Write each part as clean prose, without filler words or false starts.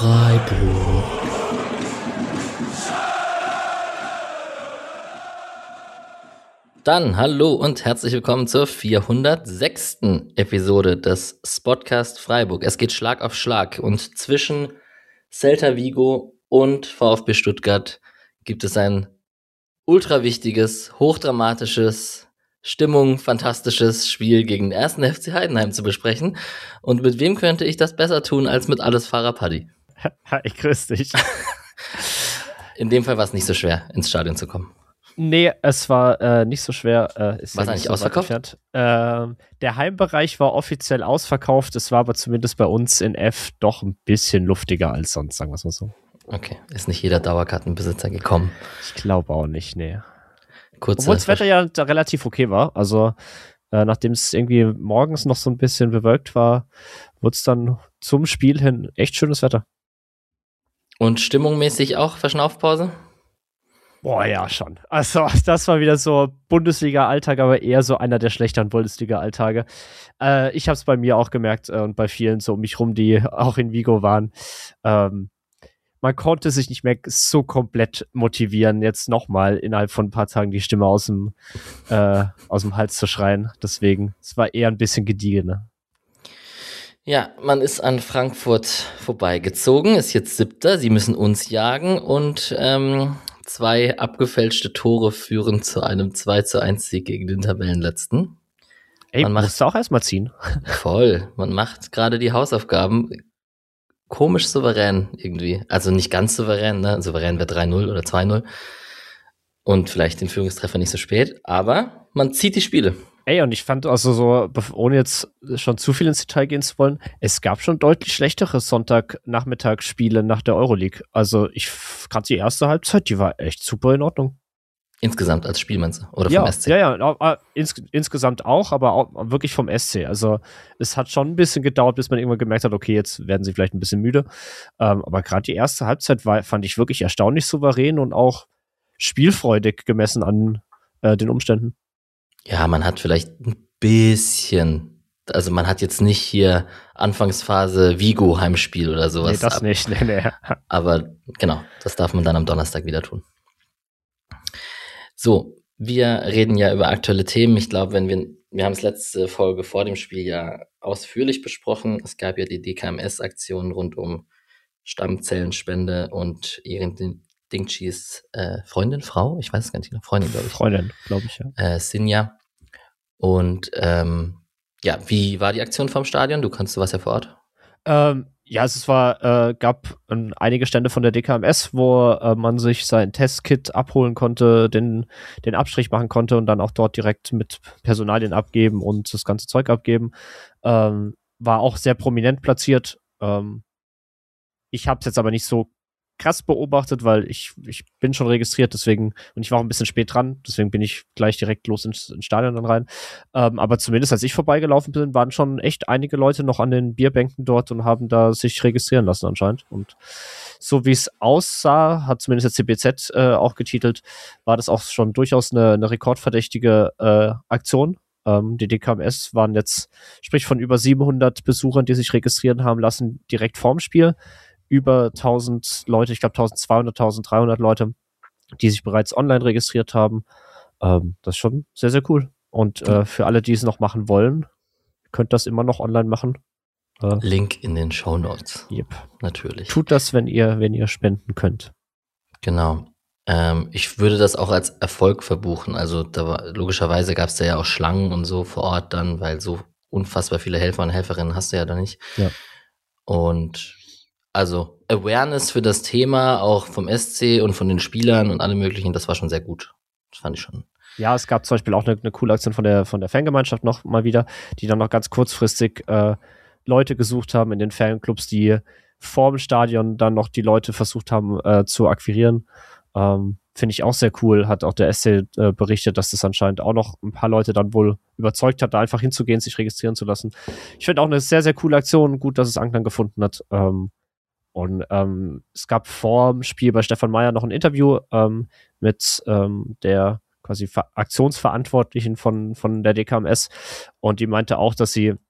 Freiburg. Dann hallo und herzlich willkommen zur 406. Episode des Spotcast Freiburg. Es geht Schlag auf Schlag und zwischen Celta Vigo und VfB Stuttgart gibt es ein ultra wichtiges, hochdramatisches, fantastisches Spiel gegen den 1. FC Heidenheim zu besprechen. Und mit wem könnte ich das besser tun als mit Allesfahrer Paddy? Hi, grüß dich. In dem Fall war es nicht so schwer, ins Stadion zu kommen. Nee, es war nicht so schwer. War es eigentlich ausverkauft? Der Heimbereich war offiziell ausverkauft. Es war aber zumindest bei uns in F doch ein bisschen luftiger als sonst, sagen wir es mal so. Okay, ist nicht jeder Dauerkartenbesitzer gekommen? Ich glaube auch nicht, nee. Obwohl das Wetter ja da relativ okay war. Also nachdem es irgendwie morgens noch so ein bisschen bewölkt war, wurde es dann zum Spiel hin echt schönes Wetter. Und stimmungsmäßig auch Verschnaufpause? Boah, ja, schon. Also, das war wieder so Bundesliga-Alltag, aber eher so einer der schlechteren Bundesliga-Alltage. Ich habe es bei mir auch gemerkt und bei vielen so um mich rum, die auch in Vigo waren. Man konnte sich nicht mehr so komplett motivieren, jetzt nochmal innerhalb von ein paar Tagen die Stimme aus dem Hals zu schreien. Deswegen, es war eher ein bisschen gediegener. Ja, man ist an Frankfurt vorbeigezogen, ist jetzt 7. Sie müssen uns jagen und 2 abgefälschte Tore führen zu einem 2:1-Sieg gegen den Tabellenletzten. Ey, musst du auch erstmal ziehen. Voll, man macht gerade die Hausaufgaben komisch souverän irgendwie. Also nicht ganz souverän, ne? Souverän wäre 3-0 oder 2-0 und vielleicht den Führungstreffer nicht so spät, aber man zieht die Spiele. Ey, und ich fand also so, ohne jetzt schon zu viel ins Detail gehen zu wollen, es gab schon deutlich schlechtere Sonntagnachmittagsspiele nach der Euroleague. Also ich fand die erste Halbzeit, die war echt super in Ordnung. Insgesamt als Spiel, meinst du? Oder vom SC? Ja, insgesamt auch, aber auch wirklich vom SC. Also es hat schon ein bisschen gedauert, bis man irgendwann gemerkt hat, okay, jetzt werden sie vielleicht ein bisschen müde. Aber gerade die erste Halbzeit fand ich wirklich erstaunlich souverän und auch spielfreudig gemessen an den Umständen. Ja, man hat vielleicht ein bisschen, also man hat jetzt nicht hier Anfangsphase Vigo Heimspiel oder sowas. Nee, das nicht, nee. Aber genau, das darf man dann am Donnerstag wieder tun. So, wir reden ja über aktuelle Themen. Ich glaube, wir haben es letzte Folge vor dem Spiel ja ausführlich besprochen. Es gab ja die DKMS-Aktion rund um Stammzellenspende und Irin Dingchis Freundin, Frau? Ich weiß es gar nicht, Freundin, glaube ich. Freundin, glaube ich, ja. Sinja. Und ja, wie war die Aktion vom Stadion? Du warst ja vor Ort. Ja, es gab einige Stände von der DKMS, wo man sich sein Testkit abholen konnte, den Abstrich machen konnte und dann auch dort direkt mit Personalien abgeben und das ganze Zeug abgeben. War auch sehr prominent platziert. Ich habe es jetzt aber nicht so krass beobachtet, weil ich bin schon registriert, deswegen, und ich war auch ein bisschen spät dran, deswegen bin ich gleich direkt los ins Stadion dann rein. Aber zumindest als ich vorbeigelaufen bin, waren schon echt einige Leute noch an den Bierbänken dort und haben da sich registrieren lassen anscheinend. Und so wie es aussah, hat zumindest der CBZ auch getitelt, war das auch schon durchaus eine rekordverdächtige Aktion. Die DKMS waren jetzt, sprich von über 700 Besuchern, die sich registrieren haben lassen, direkt vorm Spiel. Über 1000 Leute, ich glaube 1200, 1300 Leute, die sich bereits online registriert haben. Das ist schon sehr, sehr cool. Und für alle, die es noch machen wollen, könnt das immer noch online machen. Link in den Shownotes. Yep. Natürlich. Tut das, wenn ihr spenden könnt. Genau. Ich würde das auch als Erfolg verbuchen. Also logischerweise gab es da ja auch Schlangen und so vor Ort dann, weil so unfassbar viele Helfer und Helferinnen hast du ja da nicht. Ja. Und also Awareness für das Thema, auch vom SC und von den Spielern und allem möglichen, das war schon sehr gut. Das fand ich schon. Ja, es gab zum Beispiel auch eine coole Aktion von der Fangemeinschaft noch mal wieder, die dann noch ganz kurzfristig Leute gesucht haben in den Fanclubs, die vorm Stadion dann noch die Leute versucht haben zu akquirieren. Finde ich auch sehr cool. Hat auch der SC berichtet, dass das anscheinend auch noch ein paar Leute dann wohl überzeugt hat, da einfach hinzugehen, sich registrieren zu lassen. Ich finde auch eine sehr, sehr coole Aktion. Gut, dass es Anklang gefunden hat. Und es gab vor dem Spiel bei Stefan Meyer noch ein Interview mit der quasi Aktionsverantwortlichen von der DKMS. Und die meinte auch, dass sie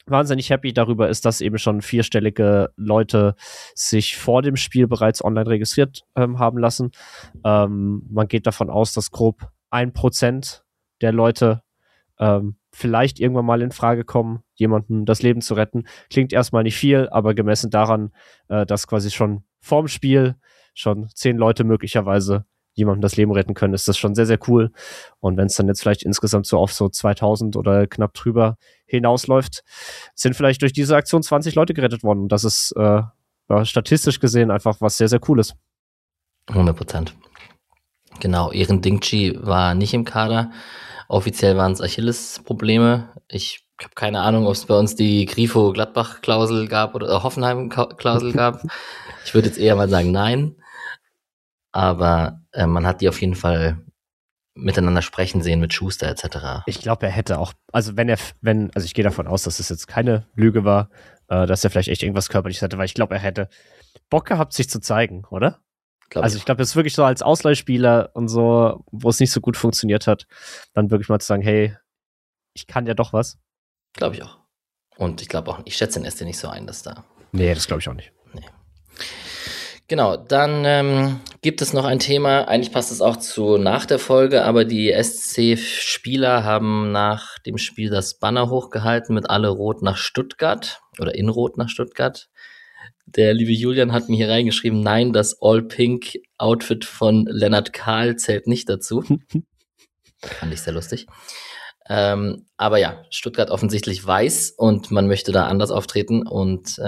wahnsinnig happy darüber ist, dass eben schon vierstellige Leute sich vor dem Spiel bereits online registriert haben lassen. Man geht davon aus, dass grob 1% der Leute vielleicht irgendwann mal in Frage kommen, jemandem das Leben zu retten. Klingt erstmal nicht viel, aber gemessen daran, dass quasi schon vorm Spiel schon 10 Leute möglicherweise jemandem das Leben retten können, ist das schon sehr, sehr cool. Und wenn es dann jetzt vielleicht insgesamt so auf so 2000 oder knapp drüber hinausläuft, sind vielleicht durch diese Aktion 20 Leute gerettet worden. Und das ist statistisch gesehen einfach was sehr, sehr Cooles. 100%. Genau, Ehren Dingchi war nicht im Kader. Offiziell waren es Achilles-Probleme. Ich habe keine Ahnung, ob es bei uns die Grifo-Gladbach-Klausel gab oder Hoffenheim-Klausel gab. Ich würde jetzt eher mal sagen nein. Aber man hat die auf jeden Fall miteinander sprechen sehen mit Schuster etc. Ich glaube, er hätte auch, also also ich gehe davon aus, dass es jetzt keine Lüge war, dass er vielleicht echt irgendwas Körperliches hatte, weil ich glaube, er hätte Bock gehabt, sich zu zeigen, oder? Ich glaube, es ist wirklich so als Ausleihspieler und so, wo es nicht so gut funktioniert hat, dann wirklich mal zu sagen, hey, ich kann ja doch was. Glaube ich auch. Und ich glaube auch, ich schätze den SC nicht so ein, dass da... Nee, das glaube ich auch nicht. Nee. Genau, dann gibt es noch ein Thema, eigentlich passt es auch zu nach der Folge, aber die SC-Spieler haben nach dem Spiel das Banner hochgehalten mit alle rot nach Stuttgart oder in rot nach Stuttgart. Der liebe Julian hat mir hier reingeschrieben, nein, das All-Pink-Outfit von Lennart Kahl zählt nicht dazu. Fand ich sehr lustig. Aber ja, Stuttgart offensichtlich weiß und man möchte da anders auftreten und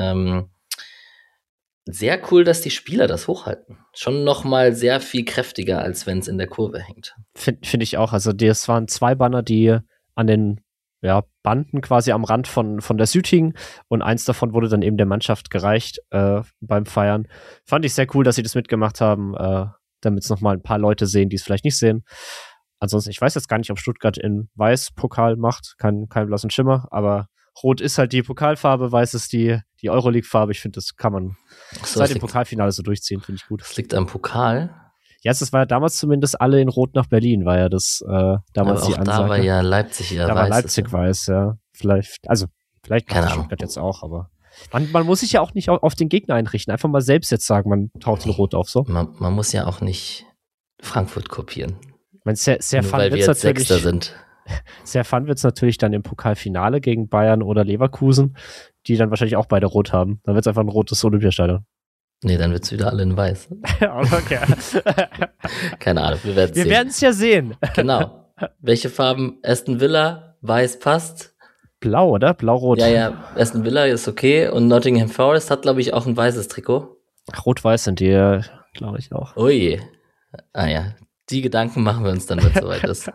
sehr cool, dass die Spieler das hochhalten. Schon nochmal sehr viel kräftiger, als wenn es in der Kurve hängt. Finde ich auch. Also das waren 2 Banner, die an den Banden quasi am Rand von der Süd hingen und eins davon wurde dann eben der Mannschaft gereicht beim Feiern. Fand ich sehr cool, dass sie das mitgemacht haben, damit es nochmal ein paar Leute sehen, die es vielleicht nicht sehen. Ansonsten, ich weiß jetzt gar nicht, ob Stuttgart in Weiß Pokal macht, kein blassen Schimmer, aber Rot ist halt die Pokalfarbe, Weiß ist die Euroleague-Farbe. Ich finde, das kann man seit dem Pokalfinale so durchziehen, finde ich gut. Das liegt am Pokal? Ja, das war ja damals zumindest alle in Rot nach Berlin, war ja das damals die Ansage. Da war ja Leipzig da weiß. Da war Leipzig weiß, ja. Vielleicht macht Stuttgart jetzt auch, aber man muss sich ja auch nicht auf den Gegner einrichten. Einfach mal selbst jetzt sagen, man taucht in Rot auf, so. Man muss ja auch nicht Frankfurt kopieren. Ich meine, sehr fun weil wir jetzt Sechster sind. Sehr fun wird's natürlich dann im Pokalfinale gegen Bayern oder Leverkusen, die dann wahrscheinlich auch beide rot haben. Dann wird's einfach ein rotes Olympiastadion. Nee, dann wird's wieder alle in weiß. Okay. Keine Ahnung, wir werden es ja sehen. Genau. Welche Farben? Aston Villa, weiß passt. Blau, oder? Blau-rot. Ja, Aston Villa ist okay und Nottingham Forest hat, glaube ich, auch ein weißes Trikot. Rot-weiß sind die, glaube ich, auch. Oh je. Ah ja, die Gedanken machen wir uns dann, wenn es soweit ist.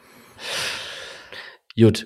Gut.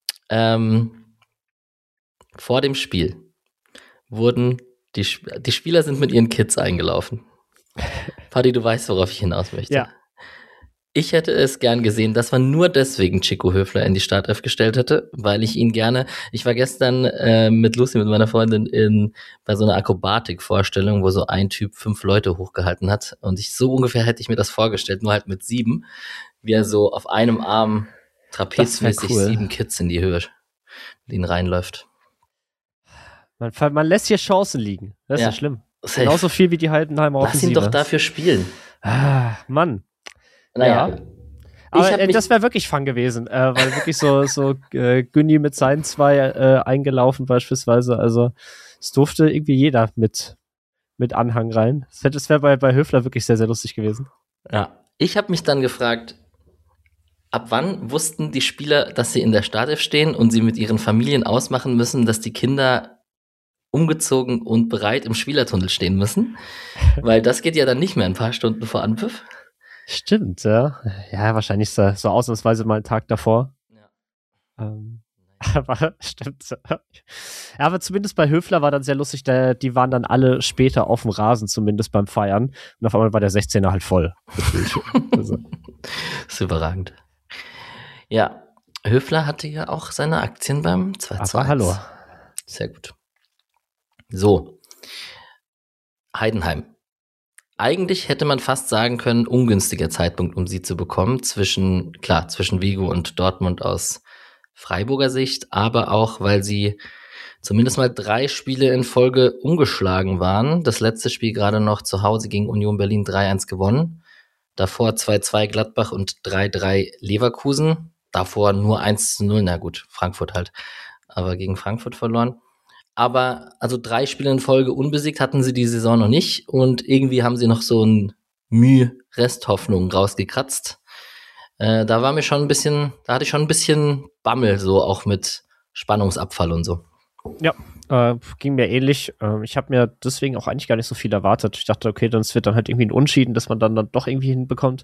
Vor dem Spiel wurden die Spieler sind mit ihren Kids eingelaufen. Paddy, du weißt, worauf ich hinaus möchte. Ja. Ich hätte es gern gesehen, dass man nur deswegen Chico Höfler in die Startelf gestellt hätte, weil ich ihn gerne, ich war gestern mit Lucy, mit meiner Freundin, bei so einer Akrobatik-Vorstellung, wo so ein Typ 5 Leute hochgehalten hat und so ungefähr hätte ich mir das vorgestellt, nur halt mit 7, wie er so auf einem Arm trapezmäßig cool. 7 Kids in die Höhe mit ihnen reinläuft. Man lässt hier Chancen liegen, das ist ja schlimm. Safe. Genauso viel wie die Heidenheimer Offensive. Lass ihn doch dafür spielen. Mann. Naja. Ja. Aber das wäre wirklich fun gewesen, weil wirklich so Günni mit seinen 2 eingelaufen beispielsweise, also es durfte irgendwie jeder mit Anhang rein. Das wäre bei Höfler wirklich sehr, sehr lustig gewesen. Ja, ich habe mich dann gefragt, ab wann wussten die Spieler, dass sie in der Startelf stehen und sie mit ihren Familien ausmachen müssen, dass die Kinder umgezogen und bereit im Spielertunnel stehen müssen? Weil das geht ja dann nicht mehr ein paar Stunden vor Anpfiff. Stimmt, ja. Ja, wahrscheinlich so ausnahmsweise mal einen Tag davor. Ja. Aber stimmt. Ja, aber zumindest bei Höfler war dann sehr lustig, die waren dann alle später auf dem Rasen, zumindest beim Feiern. Und auf einmal war der 16er halt voll. Also. Das ist überragend. Ja, Höfler hatte ja auch seine Aktien beim 2:1. Aber hallo. Sehr gut. So. Heidenheim. Eigentlich hätte man fast sagen können, ungünstiger Zeitpunkt, um sie zu bekommen, zwischen Vigo und Dortmund aus Freiburger Sicht, aber auch, weil sie zumindest mal 3 Spiele in Folge ungeschlagen waren. Das letzte Spiel gerade noch zu Hause gegen Union Berlin 3-1 gewonnen. Davor 2-2 Gladbach und 3-3 Leverkusen. Davor nur 1-0, na gut, Frankfurt halt, aber gegen Frankfurt verloren. Aber also 3 Spiele in Folge unbesiegt hatten sie die Saison noch nicht und irgendwie haben sie noch so ein Resthoffnung rausgekratzt. Da war mir schon ein bisschen, da hatte ich schon ein bisschen Bammel, so auch mit Spannungsabfall und so. Ja, ging mir ähnlich. Ich habe mir deswegen auch eigentlich gar nicht so viel erwartet. Ich dachte, okay, dann wird dann halt irgendwie ein Unentschieden, dass man dann doch irgendwie hinbekommt.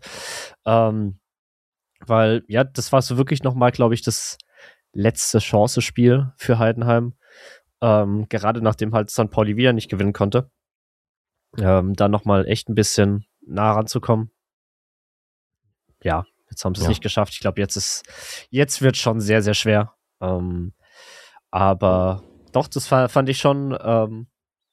Weil, ja, das war so wirklich nochmal, glaube ich, das letzte Chance-Spiel für Heidenheim. Gerade nachdem halt St. Pauli wieder nicht gewinnen konnte. Da nochmal echt ein bisschen nah ranzukommen. Ja, jetzt haben sie es nicht geschafft. Ich glaube, jetzt wird schon sehr, sehr schwer. Aber doch, das fand ich schon,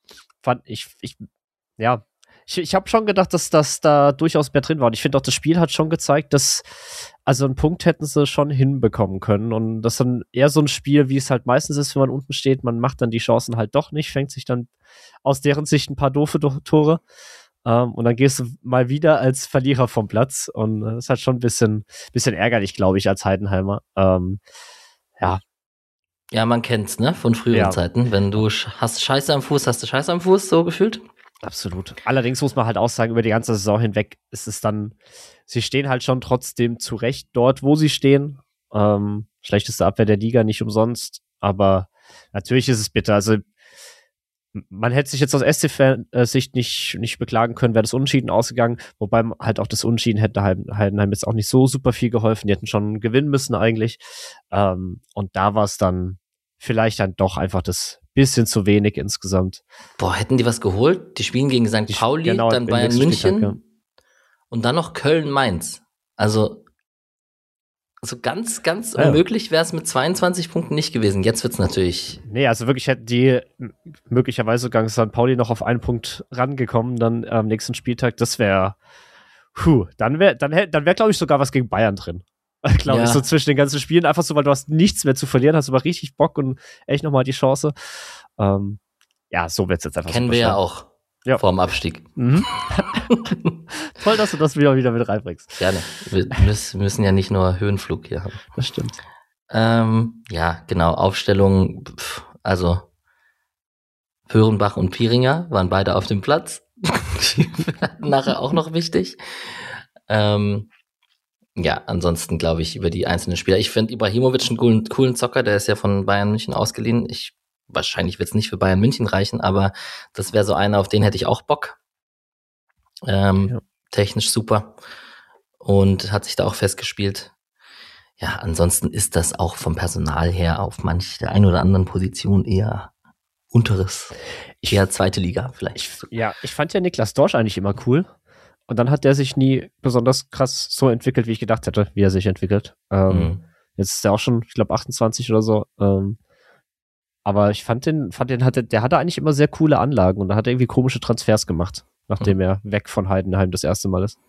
ich habe schon gedacht, dass das da durchaus mehr drin war. Und ich finde auch, das Spiel hat schon gezeigt, dass, also einen Punkt hätten sie schon hinbekommen können. Und das ist dann eher so ein Spiel, wie es halt meistens ist, wenn man unten steht. Man macht dann die Chancen halt doch nicht, fängt sich dann aus deren Sicht ein paar doofe Tore. Und dann gehst du mal wieder als Verlierer vom Platz. Und das ist halt schon ein bisschen ärgerlich, glaube ich, als Heidenheimer. Ja. Ja, man kennt's, ne, von früheren Zeiten. Wenn du hast Scheiße am Fuß, hast du Scheiße am Fuß, so gefühlt. Absolut. Allerdings muss man halt auch sagen, über die ganze Saison hinweg ist es dann, sie stehen halt schon trotzdem zurecht dort, wo sie stehen. Schlechteste Abwehr der Liga, nicht umsonst. Aber natürlich ist es bitter. Also man hätte sich jetzt aus SC-Sicht nicht beklagen können, wäre das Unentschieden ausgegangen. Wobei halt auch das Unentschieden hätte Heidenheim jetzt auch nicht so super viel geholfen. Die hätten schon gewinnen müssen eigentlich. Und da war es dann vielleicht dann doch einfach das bisschen zu wenig insgesamt. Boah, hätten die was geholt? Die spielen gegen St. Pauli, genau, dann Bayern München und dann noch Köln-Mainz. Also ganz, ganz unmöglich wäre es mit 22 Punkten nicht gewesen. Jetzt wird's natürlich. Nee, also wirklich hätten die möglicherweise sogar St. Pauli noch auf einen Punkt rangekommen, dann am nächsten Spieltag. Das wäre, dann wäre, glaube ich, sogar was gegen Bayern drin. Glaube ich, so zwischen den ganzen Spielen, einfach so, weil du hast nichts mehr zu verlieren, hast aber richtig Bock und echt nochmal die Chance. Ja, so wird's jetzt einfach. Kennen wir ja auch vorm Abstieg. Mhm. Toll, dass du das wieder mit reinbringst. Gerne. Wir müssen ja nicht nur Höhenflug hier haben. Das stimmt. Ja, genau, Aufstellung, also Föhrenbach und Pieringer waren beide auf dem Platz. Die werden nachher auch noch wichtig. Ja, ansonsten glaube ich über die einzelnen Spieler. Ich finde Ibrahimovic einen coolen Zocker, der ist ja von Bayern München ausgeliehen. Wahrscheinlich wird es nicht für Bayern München reichen, aber das wäre so einer, auf den hätte ich auch Bock. Technisch super und hat sich da auch festgespielt. Ja, ansonsten ist das auch vom Personal her auf der einen oder anderen Position eher unteres, eher zweite Liga vielleicht. Ich fand ja Niklas Dorsch eigentlich immer cool. Und dann hat der sich nie besonders krass so entwickelt, wie ich gedacht hätte, wie er sich entwickelt. Jetzt ist er auch schon, ich glaube, 28 oder so. Aber ich fand der hatte eigentlich immer sehr coole Anlagen und da hat er irgendwie komische Transfers gemacht, nachdem er weg von Heidenheim das erste Mal ist.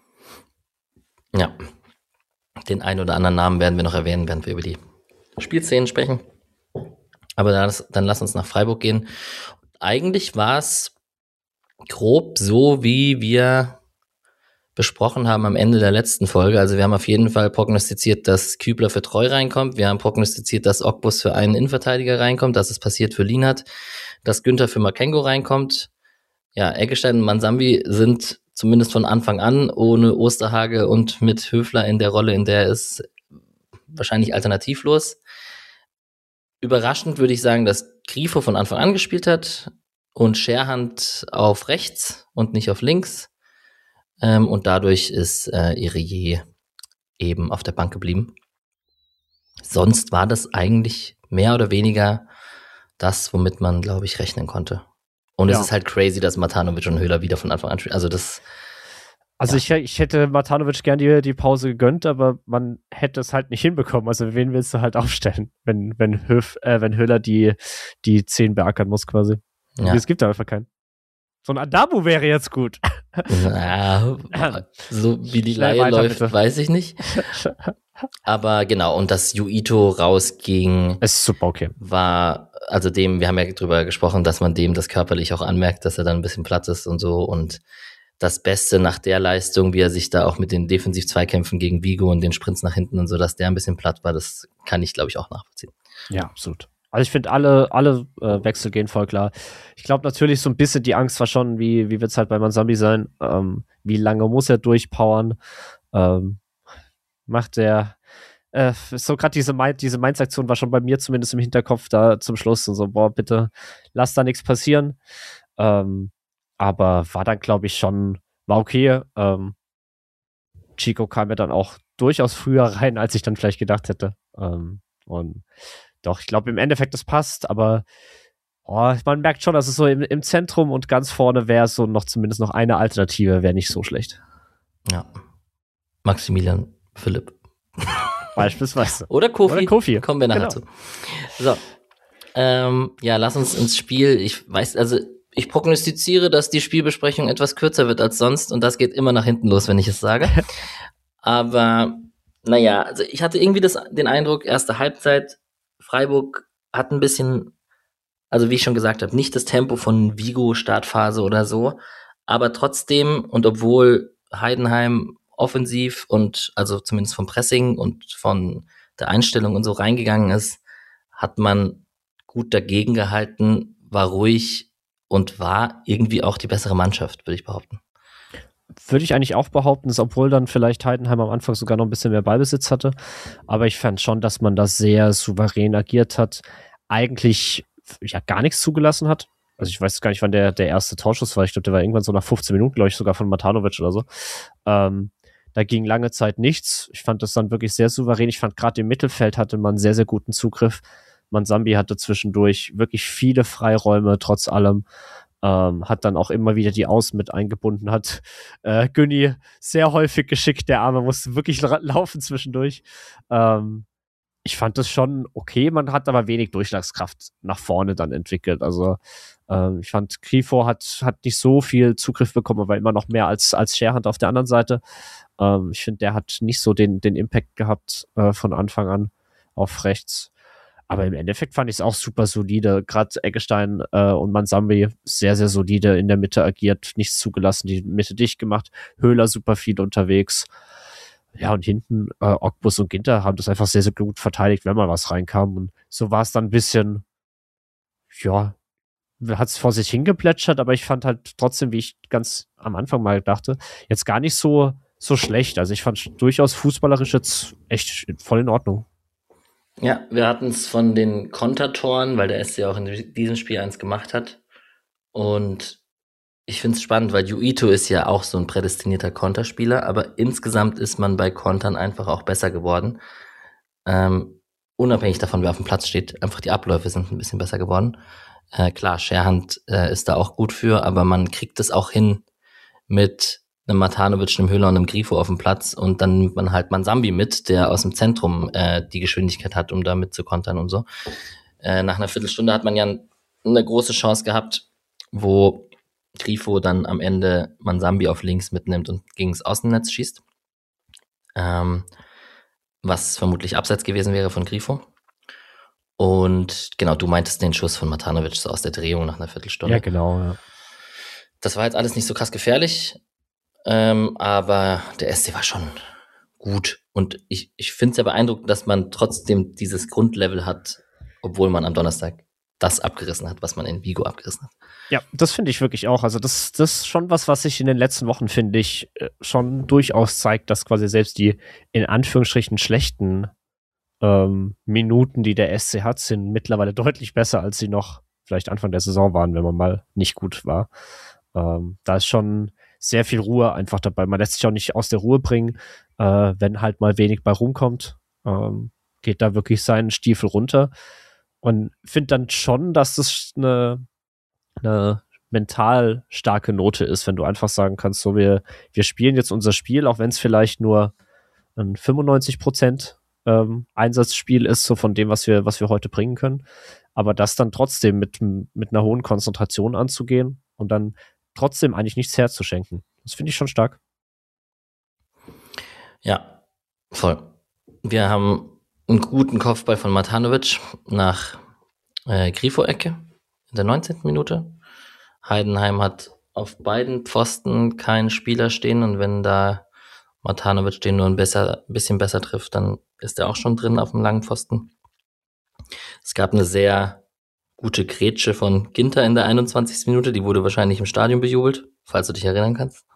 Ja. Den einen oder anderen Namen werden wir noch erwähnen, während wir über die Spielszenen sprechen. Aber dann lass uns nach Freiburg gehen. Eigentlich war es grob so, wie wir besprochen haben am Ende der letzten Folge. Also wir haben auf jeden Fall prognostiziert, dass Kübler für Treu reinkommt. Wir haben prognostiziert, dass Ogbus für einen Innenverteidiger reinkommt, dass es passiert für Lienhardt, dass Günther für Makengo reinkommt. Ja, Eggestein und Mansambi sind zumindest von Anfang an ohne Osterhage und mit Höfler in der Rolle, in der er ist, wahrscheinlich alternativlos. Überraschend würde ich sagen, dass Grifo von Anfang an gespielt hat und Scherhand auf rechts und nicht auf links. Und dadurch ist Irié eben auf der Bank geblieben. Sonst war das eigentlich mehr oder weniger das, womit man, glaube ich, rechnen konnte. Und es ist halt crazy, dass Matanovic und Höhler wieder von Anfang an spielen. Also ich hätte Matanovic gern die Pause gegönnt, aber man hätte es halt nicht hinbekommen. Also wen willst du halt aufstellen, wenn Höhler die 10 beackern muss quasi. Ja. Es gibt da einfach keinen. So ein Adamu wäre jetzt gut. Na, so wie die Laie läuft, bitte. Weiß ich nicht. Aber genau, und dass Yuito rausging, Es ist super okay. war, also wir haben ja drüber gesprochen, dass man dem das körperlich auch anmerkt, dass er dann ein bisschen platt ist und so. Und das Beste nach der Leistung, wie er sich da auch mit den Defensiv-Zweikämpfen gegen Vigo und den Sprints nach hinten und so, dass der ein bisschen platt war, das kann ich, glaube ich, auch nachvollziehen. Ja, absolut. Also ich finde, alle Wechsel gehen voll klar. Ich glaube natürlich so ein bisschen die Angst war schon, wie wird es halt bei Mansambi sein? Wie lange muss er durchpowern? Macht er so gerade diese Mainz-Aktion war schon bei mir zumindest im Hinterkopf da zum Schluss und so, boah, bitte lass da nichts passieren. Aber war dann, glaube ich, war okay. Chico kam ja dann auch durchaus früher rein, als ich dann vielleicht gedacht hätte. Und doch, ich glaube im Endeffekt, das passt, aber man merkt schon, dass es so im Zentrum und ganz vorne wäre so zumindest noch eine Alternative, wäre nicht so schlecht. Ja. Maximilian Philipp. Beispielsweise. Oder Kofi. Oder Kofi. Kommen wir nachher zu. So. Ja, lass uns ins Spiel. Ich prognostiziere, dass die Spielbesprechung etwas kürzer wird als sonst und das geht immer nach hinten los, wenn ich es sage. Aber naja, also ich hatte irgendwie den Eindruck, erste Halbzeit, Freiburg hat ein bisschen, also wie ich schon gesagt habe, nicht das Tempo von Vigo Startphase oder so, aber trotzdem und obwohl Heidenheim offensiv und also zumindest vom Pressing und von der Einstellung und so reingegangen ist, hat man gut dagegen gehalten, war ruhig und war irgendwie auch die bessere Mannschaft, würde ich behaupten. Würde ich eigentlich auch behaupten, obwohl dann vielleicht Heidenheim am Anfang sogar noch ein bisschen mehr Ballbesitz hatte. Aber ich fand schon, dass man da sehr souverän agiert hat. Eigentlich ja gar nichts zugelassen hat. Also ich weiß gar nicht, wann der erste Torschuss war. Ich glaube, der war irgendwann so nach 15 Minuten, glaube ich, sogar von Matanovic oder so. Da ging lange Zeit nichts. Ich fand das dann wirklich sehr souverän. Ich fand gerade im Mittelfeld hatte man sehr, sehr guten Zugriff. Mansambi hatte zwischendurch wirklich viele Freiräume, trotz allem. Hat dann auch immer wieder die Außen mit eingebunden, hat Günni sehr häufig geschickt, der Arme musste wirklich laufen zwischendurch. Ich fand das schon okay, man hat aber wenig Durchschlagskraft nach vorne dann entwickelt. Also ich fand, Grifo hat nicht so viel Zugriff bekommen, aber immer noch mehr als Scherhand auf der anderen Seite. Ich finde, der hat nicht so den Impact gehabt von Anfang an auf rechts. Aber im Endeffekt fand ich es auch super solide. Gerade Eggestein und Mansambi sehr, sehr solide in der Mitte agiert, nichts zugelassen, die Mitte dicht gemacht. Höhler super viel unterwegs. Ja, und hinten Ogbus und Ginter haben das einfach sehr, sehr gut verteidigt, wenn mal was reinkam. Und so war es dann ein bisschen, ja, hat es vor sich hingeplätschert, aber ich fand halt trotzdem, wie ich ganz am Anfang mal dachte, jetzt gar nicht so schlecht. Also ich fand durchaus fußballerisch jetzt echt voll in Ordnung. Ja, wir hatten es von den Kontertoren, weil der SC auch in diesem Spiel eins gemacht hat. Und ich finde es spannend, weil Yuito ist ja auch so ein prädestinierter Konterspieler, aber insgesamt ist man bei Kontern einfach auch besser geworden. Unabhängig davon, wer auf dem Platz steht. Einfach die Abläufe sind ein bisschen besser geworden. Klar, Scherhand ist da auch gut für, aber man kriegt es auch hin mit einem Matanovic, einem Höhler und einem Grifo auf dem Platz und dann nimmt man halt Mansambi mit, der aus dem Zentrum die Geschwindigkeit hat, um da mitzukontern und so. Nach einer Viertelstunde hat man ja eine große Chance gehabt, wo Grifo dann am Ende Mansambi auf links mitnimmt und gegen das Außennetz schießt. Was vermutlich abseits gewesen wäre von Grifo. Und genau, du meintest den Schuss von Matanovic so aus der Drehung nach einer Viertelstunde. Ja, genau, ja. Das war jetzt alles nicht so krass gefährlich, aber der SC war schon gut. Und ich finde es ja beeindruckend, dass man trotzdem dieses Grundlevel hat, obwohl man am Donnerstag das abgerissen hat, was man in Vigo abgerissen hat. Ja, das finde ich wirklich auch. Also das ist schon was sich in den letzten Wochen, finde ich, schon durchaus zeigt, dass quasi selbst die in Anführungsstrichen schlechten Minuten, die der SC hat, sind mittlerweile deutlich besser, als sie noch vielleicht Anfang der Saison waren, wenn man mal nicht gut war. Da ist schon sehr viel Ruhe einfach dabei. Man lässt sich auch nicht aus der Ruhe bringen, wenn halt mal wenig bei rumkommt. Geht da wirklich seinen Stiefel runter. Und finde dann schon, dass das eine mental starke Note ist, wenn du einfach sagen kannst, so wir spielen jetzt unser Spiel, auch wenn es vielleicht nur ein 95% Einsatzspiel ist, so von dem, was wir heute bringen können. Aber das dann trotzdem mit einer hohen Konzentration anzugehen und dann trotzdem eigentlich nichts herzuschenken. Das finde ich schon stark. Ja, voll. Wir haben einen guten Kopfball von Matanovic nach Grifo-Ecke in der 19. Minute. Heidenheim hat auf beiden Pfosten keinen Spieler stehen und wenn da Matanovic den nur ein bisschen besser trifft, dann ist er auch schon drin auf dem langen Pfosten. Es gab eine sehr gute Grätsche von Ginter in der 21. Minute, die wurde wahrscheinlich im Stadion bejubelt, falls du dich erinnern kannst.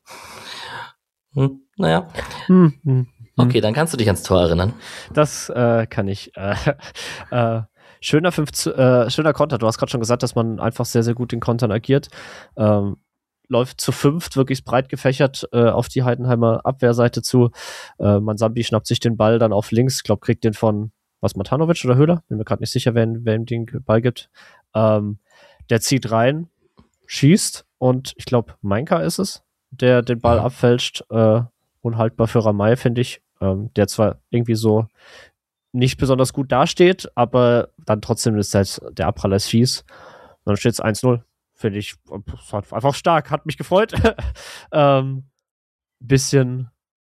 Naja. Okay, dann kannst du dich ans Tor erinnern. Das kann ich. Schöner Konter. Du hast gerade schon gesagt, dass man einfach sehr, sehr gut in Kontern agiert. Läuft zu 5 wirklich breit gefächert auf die Heidenheimer Abwehrseite zu. Mansambi schnappt sich den Ball dann auf links. Ich glaube, kriegt den von Matanovic oder Höhler. Bin mir gerade nicht sicher, wer ihm den Ball gibt. Der zieht rein, schießt und ich glaube, Mainka ist es, der den Ball abfälscht. Unhaltbar für Ramay, finde ich. Der zwar irgendwie so nicht besonders gut dasteht, aber dann trotzdem ist halt der Abpraller ist fies. Und dann steht es 1-0. Finde ich einfach stark. Hat mich gefreut. Bisschen,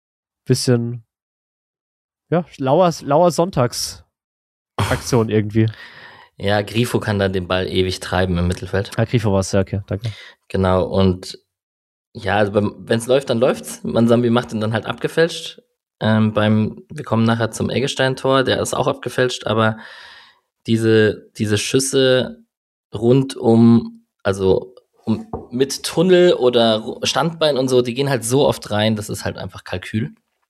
ja, lauer Sonntagsaktion irgendwie. Ja, Grifo kann dann den Ball ewig treiben im Mittelfeld. Ja, Grifo war es, ja, okay, danke. Genau, und ja, also wenn es läuft, dann läuft's. Mansambi macht ihn dann halt abgefälscht. Wir kommen nachher zum Eggestein-Tor, der ist auch abgefälscht, aber diese Schüsse rund mit Tunnel oder Standbein und so, die gehen halt so oft rein, das ist halt einfach Kalkül.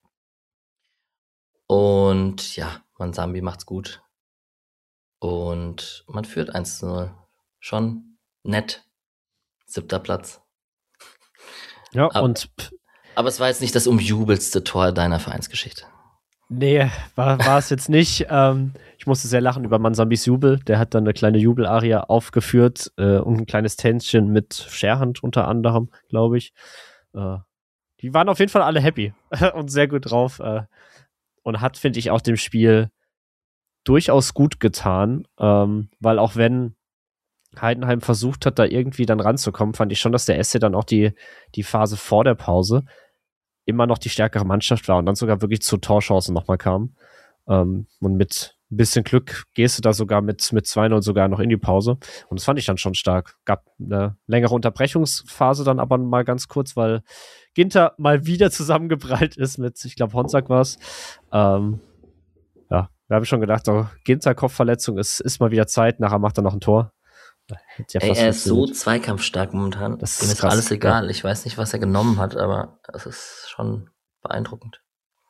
Und ja, Mansambi macht's gut. Und man führt 1-0. Schon nett. 7. Platz. Ja, aber es war jetzt nicht das umjubelste Tor deiner Vereinsgeschichte. Nee, war es jetzt nicht. Ich musste sehr lachen über Mansambis Jubel. Der hat dann eine kleine Jubelaria aufgeführt und ein kleines Tänzchen mit Scherhand unter anderem, glaube ich. Die waren auf jeden Fall alle happy und sehr gut drauf. Und hat, finde ich, auch dem Spiel durchaus gut getan, weil auch wenn Heidenheim versucht hat, da irgendwie dann ranzukommen, fand ich schon, dass der SC dann auch die Phase vor der Pause immer noch die stärkere Mannschaft war und dann sogar wirklich zu Torchancen nochmal kam. Und mit ein bisschen Glück gehst du da sogar mit 2-0 sogar noch in die Pause. Und das fand ich dann schon stark. Gab eine längere Unterbrechungsphase dann aber mal ganz kurz, weil Ginter mal wieder zusammengeprallt ist mit, ich glaube, Honsack war es. Ja, wir haben schon gedacht, so, Ginter Kopfverletzung, ist mal wieder Zeit, nachher macht er noch ein Tor. Ja, er ist so zweikampfstark momentan. Das Dem ist krass, alles egal. Ja. Ich weiß nicht, was er genommen hat, aber es ist schon beeindruckend.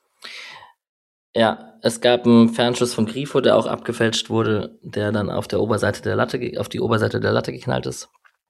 Ja, es gab einen Fernschuss von Grifo, der auch abgefälscht wurde, der dann auf die Oberseite der Latte geknallt ist.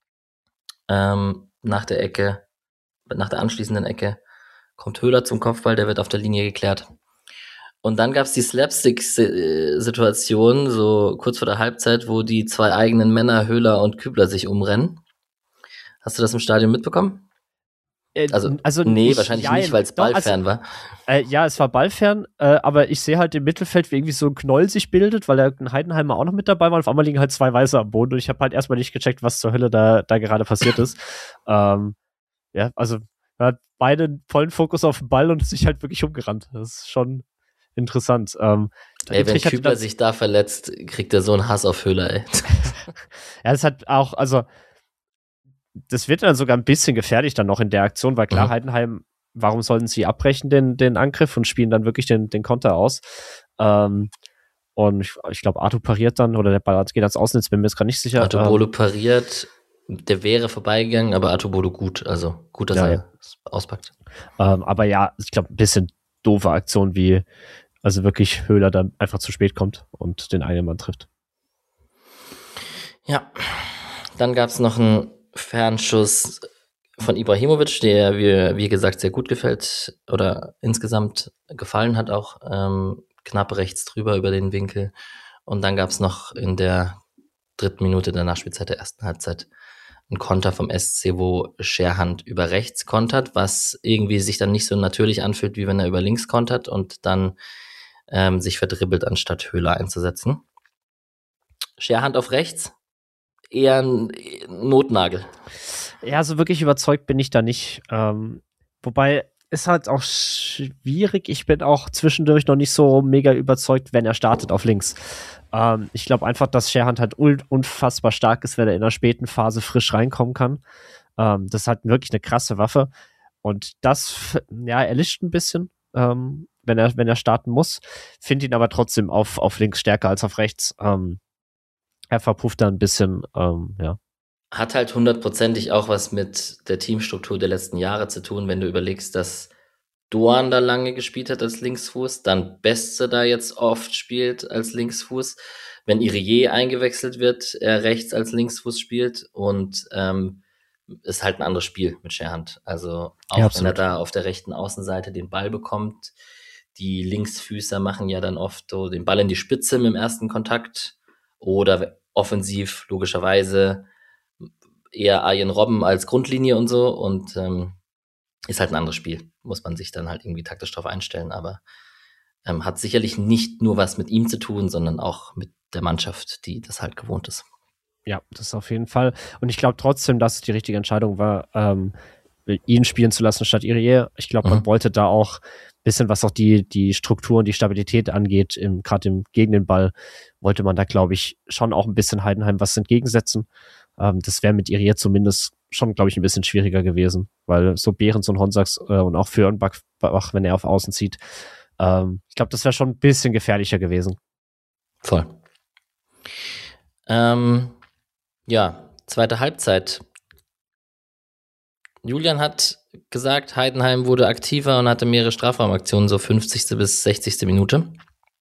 Nach der anschließenden Ecke kommt Höhler zum Kopfball, der wird auf der Linie geklärt. Und dann gab's die Slapstick-Situation, so kurz vor der Halbzeit, wo die zwei eigenen Männer, Höhler und Kübler, sich umrennen. Hast du das im Stadion mitbekommen? Also nee, wahrscheinlich nicht, weil es ballfern war. Ja, es war ballfern, aber ich sehe halt im Mittelfeld, wie irgendwie so ein Knoll sich bildet, weil der Heidenheimer auch noch mit dabei war. Und auf einmal liegen halt zwei Weiße am Boden und ich habe halt erstmal nicht gecheckt, was zur Hölle da gerade passiert ist. Ja, also hat beide vollen Fokus auf den Ball und sich halt wirklich umgerannt. Das ist schon interessant. Wenn Kübler sich da verletzt, kriegt er so einen Hass auf Höhler, ey. Ja, das hat auch, also das wird dann sogar ein bisschen gefährlich dann noch in der Aktion, weil klar, Heidenheim, warum sollten sie abbrechen, den Angriff und spielen dann wirklich den Konter aus? Und ich glaube, Arthur pariert dann, oder der Ball geht ans Außennetz, bin mir jetzt gerade nicht sicher. Arthur Bolo pariert, der wäre vorbeigegangen, aber Arthur Bolo gut, also gut, dass er auspackt. Aber ja, ich glaube, ein bisschen doofe Aktion, wie also wirklich Höhler dann einfach zu spät kommt und den einen Mann trifft. Ja, dann gab es noch einen Fernschuss von Ibrahimovic, der mir, wie gesagt, sehr gut gefällt oder insgesamt gefallen hat auch. Knapp rechts drüber über den Winkel. Und dann gab es noch in der 3. Minute der Nachspielzeit der ersten Halbzeit einen Konter vom SC, wo Scherhand über rechts kontert, was irgendwie sich dann nicht so natürlich anfühlt, wie wenn er über links kontert und dann sich verdribbelt, anstatt Höhler einzusetzen. Scherhand auf rechts, eher ein Notnagel. Ja, so wirklich überzeugt bin ich da nicht. Wobei, ist halt auch schwierig. Ich bin auch zwischendurch noch nicht so mega überzeugt, wenn er startet auf links. Ich glaube einfach, dass Sherhand halt unfassbar stark ist, wenn er in der späten Phase frisch reinkommen kann. Das ist halt wirklich eine krasse Waffe. Und das, ja, erlischt ein bisschen, wenn er starten muss. Finde ihn aber trotzdem auf links stärker als auf rechts. Er verpufft da ein bisschen, ja. Hat halt hundertprozentig auch was mit der Teamstruktur der letzten Jahre zu tun, wenn du überlegst, dass Doan da lange gespielt hat als Linksfuß, dann Beste da jetzt oft spielt als Linksfuß, wenn Irier eingewechselt wird, er rechts als Linksfuß spielt und ist halt ein anderes Spiel mit Sherhand. Also auch Ja, wenn er da auf der rechten Außenseite den Ball bekommt, die Linksfüßer machen ja dann oft so den Ball in die Spitze mit dem ersten Kontakt oder offensiv logischerweise eher Arjen Robben als Grundlinie und so und ist halt ein anderes Spiel. Muss man sich dann halt irgendwie taktisch drauf einstellen, aber hat sicherlich nicht nur was mit ihm zu tun, sondern auch mit der Mannschaft, die das halt gewohnt ist. Ja, das ist auf jeden Fall. Und ich glaube trotzdem, dass es die richtige Entscheidung war, ihn spielen zu lassen statt Irier. Ich glaube, man wollte da auch ein bisschen, was auch die Struktur und die Stabilität angeht, gerade gegen den Ball, wollte man da, glaube ich, schon auch ein bisschen Heidenheim was entgegensetzen. Das wäre mit Irier zumindest schon, glaube ich, ein bisschen schwieriger gewesen, weil so Behrens und Honsaks und auch Fürnbach, wenn er auf Außen zieht, ich glaube, das wäre schon ein bisschen gefährlicher gewesen. Voll. Ja, zweite Halbzeit. Julian hat gesagt, Heidenheim wurde aktiver und hatte mehrere Strafraumaktionen, so 50. bis 60. Minute.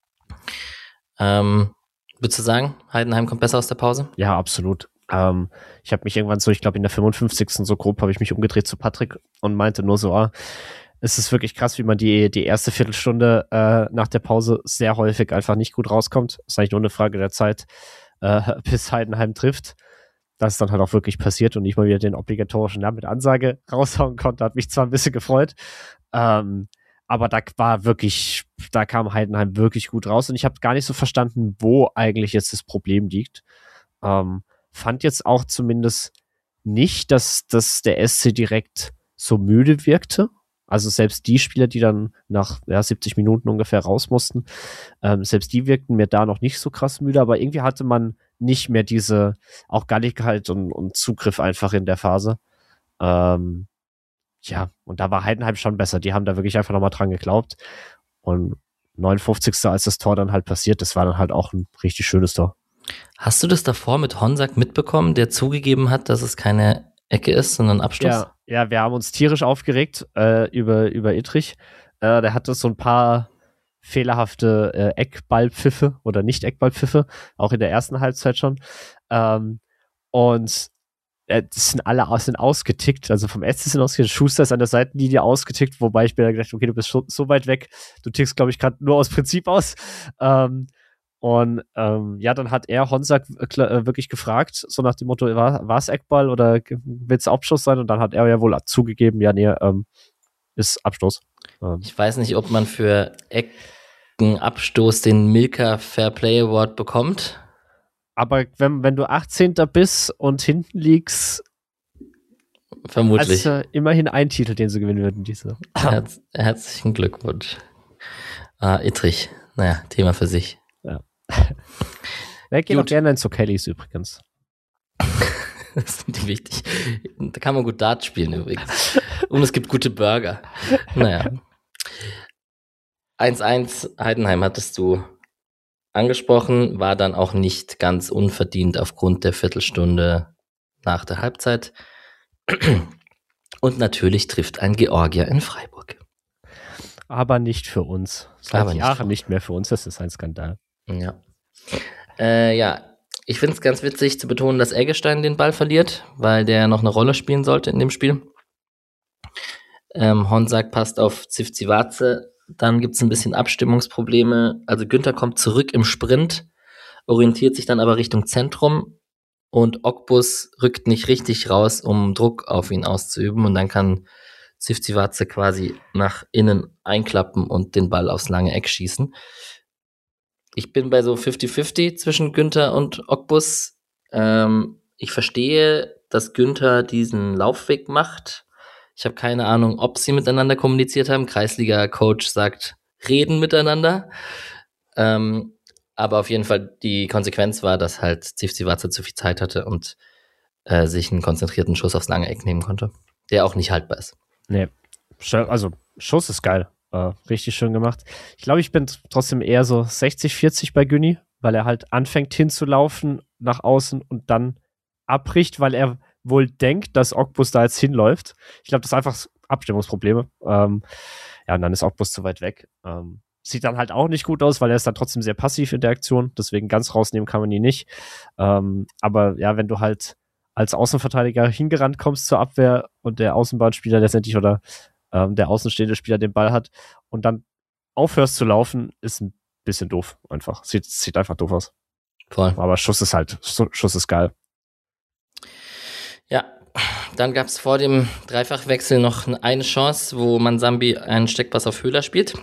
Würdest du sagen, Heidenheim kommt besser aus der Pause? Ja, absolut. Ich habe mich irgendwann so, ich glaube in der 55. so grob, habe ich mich umgedreht zu Patrick und meinte nur so, es ist wirklich krass, wie man die erste Viertelstunde nach der Pause sehr häufig einfach nicht gut rauskommt. Ist eigentlich nur eine Frage der Zeit, bis Heidenheim trifft. Das ist dann halt auch wirklich passiert und ich mal wieder den obligatorischen Namen mit Ansage raushauen konnte, hat mich zwar ein bisschen gefreut, aber da kam Heidenheim wirklich gut raus und ich habe gar nicht so verstanden, wo eigentlich jetzt das Problem liegt. Fand jetzt auch zumindest nicht, dass der SC direkt so müde wirkte. Also selbst die Spieler, die dann nach 70 Minuten ungefähr raus mussten, selbst die wirkten mir da noch nicht so krass müde, aber irgendwie hatte man nicht mehr diese auch Galligkeit und Zugriff einfach in der Phase. Ja, und da war Heidenheim schon besser. Die haben da wirklich einfach nochmal dran geglaubt. Und 59. als das Tor dann halt passiert, das war dann halt auch ein richtig schönes Tor. Hast du das davor mit Honsack mitbekommen, der zugegeben hat, dass es keine Ecke ist, sondern Abschluss? Ja, wir haben uns tierisch aufgeregt über Ittrich. Der hatte so ein paar fehlerhafte Eckballpfiffe oder Nicht-Eckballpfiffe, auch in der ersten Halbzeit schon. Und das sind alle ausgetickt, also vom SC sind ausgetickt, Schuster ist an der Seitenlinie ausgetickt, wobei ich mir dann gedacht, okay, du bist so weit weg, du tickst, glaube ich, gerade nur aus Prinzip aus. Und dann hat er Honsack wirklich gefragt, so nach dem Motto, war es Eckball oder wird es Abstoß sein? Und dann hat er ja wohl zugegeben, ja, nee, ist Abstoß. Ich weiß nicht, ob man für Eckenabstoß den Milka Fair Play Award bekommt. Aber wenn du 18. bist und hinten liegst, vermutlich. Also immerhin ein Titel, den sie gewinnen würden, diese. Herzlichen Glückwunsch. Ittrich, naja, Thema für sich. Ja. Wer geht auch gerne zu Kellys übrigens. Das sind die wichtig. Da kann man gut Dart spielen übrigens. Und es gibt gute Burger. Naja. 1-1 Heidenheim hattest du angesprochen, war dann auch nicht ganz unverdient aufgrund der Viertelstunde nach der Halbzeit. Und natürlich trifft ein Georgier in Freiburg. Aber nicht für uns. Seit Jahren nicht mehr für uns. Das ist ein Skandal. Ja. Ich finde es ganz witzig zu betonen, dass Eggestein den Ball verliert, weil der noch eine Rolle spielen sollte in dem Spiel. Honsack passt auf Zivcivace. Dann gibt es ein bisschen Abstimmungsprobleme. Also Günther kommt zurück im Sprint, orientiert sich dann aber Richtung Zentrum und Ogbus rückt nicht richtig raus, um Druck auf ihn auszuüben. Und dann kann Zivcivace quasi nach innen einklappen und den Ball aufs lange Eck schießen. Ich bin bei so 50-50 zwischen Günther und Ogbus. Ich verstehe, dass Günther diesen Laufweg macht. Ich habe keine Ahnung, ob sie miteinander kommuniziert haben. Kreisliga-Coach sagt, reden miteinander. Aber auf jeden Fall die Konsequenz war, dass halt Tsitsipas zu viel Zeit hatte und sich einen konzentrierten Schuss aufs lange Eck nehmen konnte, der auch nicht haltbar ist. Nee, also Schuss ist geil. Richtig schön gemacht. Ich glaube, ich bin trotzdem eher so 60-40 bei Günni, weil er halt anfängt hinzulaufen nach außen und dann abbricht, weil er wohl denkt, dass Ogbus da jetzt hinläuft. Ich glaube, das ist einfach Abstimmungsprobleme. Ja, und dann ist Ogbus zu weit weg. Sieht dann halt auch nicht gut aus, weil er ist dann trotzdem sehr passiv in der Aktion. Deswegen ganz rausnehmen kann man ihn nicht. Aber ja, wenn du halt als Außenverteidiger hingerannt kommst zur Abwehr und der Außenbahnspieler letztendlich oder der außenstehende Spieler den Ball hat und dann aufhörst zu laufen, ist ein bisschen doof einfach. Sieht einfach doof aus. Voll. Aber Schuss ist geil. Ja, dann gab es vor dem Dreifachwechsel noch eine Chance, wo Mansambi einen Steckpass auf Höhler spielt.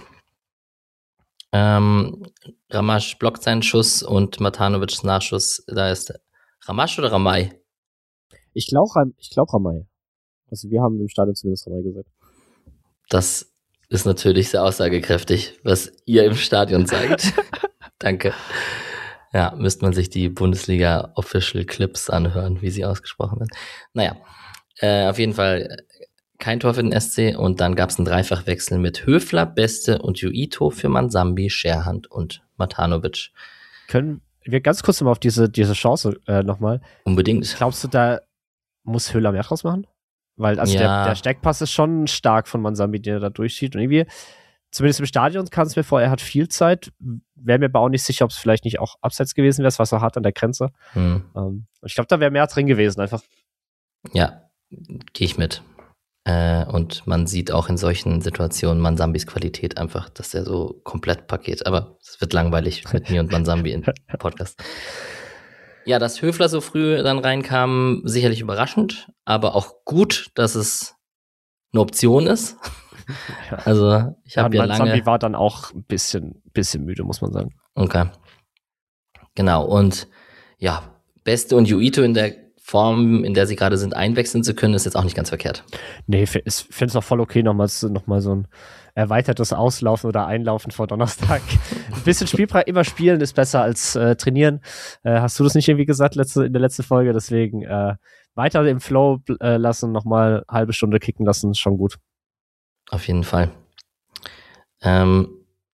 Ramash blockt seinen Schuss und Matanovics Nachschuss. Da ist Ramash oder Ramay? Ich glaube Ramay. Also wir haben im Stadion zumindest Ramay gesagt. Das ist natürlich sehr aussagekräftig, was ihr im Stadion sagt. Danke. Ja, müsste man sich die Bundesliga Official Clips anhören, wie sie ausgesprochen werden. Naja, auf jeden Fall kein Tor für den SC und dann gab es einen Dreifachwechsel mit Höfler, Beste und Yuito für Mansambi, Scherhand und Matanovic. Können wir ganz kurz mal auf diese Chance nochmal? Unbedingt. Glaubst du, da muss Höhler mehr draus machen? Weil also der Steckpass ist schon stark von Mansambi, den er da durchzieht. Und irgendwie, zumindest im Stadion kam es mir vor, er hat viel Zeit. Wäre mir aber auch nicht sicher, ob es vielleicht nicht auch abseits gewesen wäre. Es war so hart an der Grenze. Ich glaube, da wäre mehr drin gewesen einfach. Ja, gehe ich mit. Und man sieht auch in solchen Situationen Mansambis Qualität einfach, dass der so komplett Paket. Aber es wird langweilig mit mir und Mansambi im Podcast. Ja, dass Höfler so früh dann reinkam, sicherlich überraschend, aber auch gut, dass es eine Option ist. Ja. Also ich habe ja lange... Mansambi war dann auch ein bisschen müde, muss man sagen. Okay. Genau, und ja, Beste und Yuito in der Form, in der sie gerade sind, einwechseln zu können, ist jetzt auch nicht ganz verkehrt. Nee, ich finde es auch voll okay, nochmal so ein erweitertes Auslaufen oder Einlaufen vor Donnerstag. Ein bisschen spielfrei, immer spielen ist besser als trainieren. Hast du das nicht irgendwie gesagt in der letzten Folge? Deswegen weiter im Flow lassen, nochmal eine halbe Stunde kicken lassen, ist schon gut. Auf jeden Fall. Genau,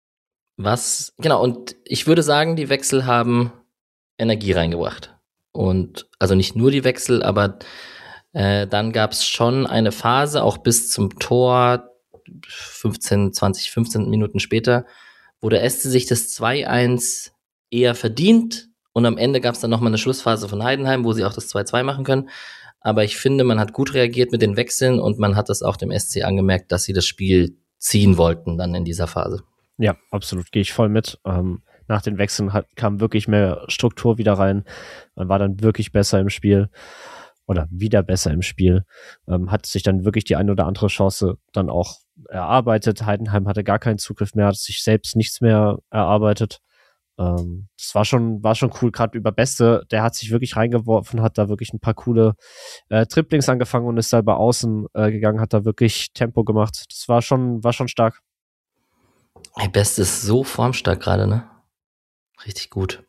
und ich würde sagen, die Wechsel haben Energie reingebracht. Und also nicht nur die Wechsel, aber dann gab es schon eine Phase, auch bis zum Tor, 15 Minuten später, wo der SC sich das 2-1 eher verdient. Und am Ende gab es dann nochmal eine Schlussphase von Heidenheim, wo sie auch das 2-2 machen können. Aber ich finde, man hat gut reagiert mit den Wechseln und man hat das auch dem SC angemerkt, dass sie das Spiel ziehen wollten dann in dieser Phase. Ja, absolut, gehe ich voll mit. Nach den Wechseln kam wirklich mehr Struktur wieder rein. Man war dann wirklich besser im Spiel oder wieder besser im Spiel. Hat sich dann wirklich die eine oder andere Chance dann auch erarbeitet. Heidenheim hatte gar keinen Zugriff mehr, hat sich selbst nichts mehr erarbeitet. Das war schon cool, gerade über Beste. Der hat sich wirklich reingeworfen, hat da wirklich ein paar coole Triplings angefangen und ist da bei außen gegangen, hat da wirklich Tempo gemacht. Das war schon stark. Hey, Beste ist so formstark gerade, ne? Richtig gut.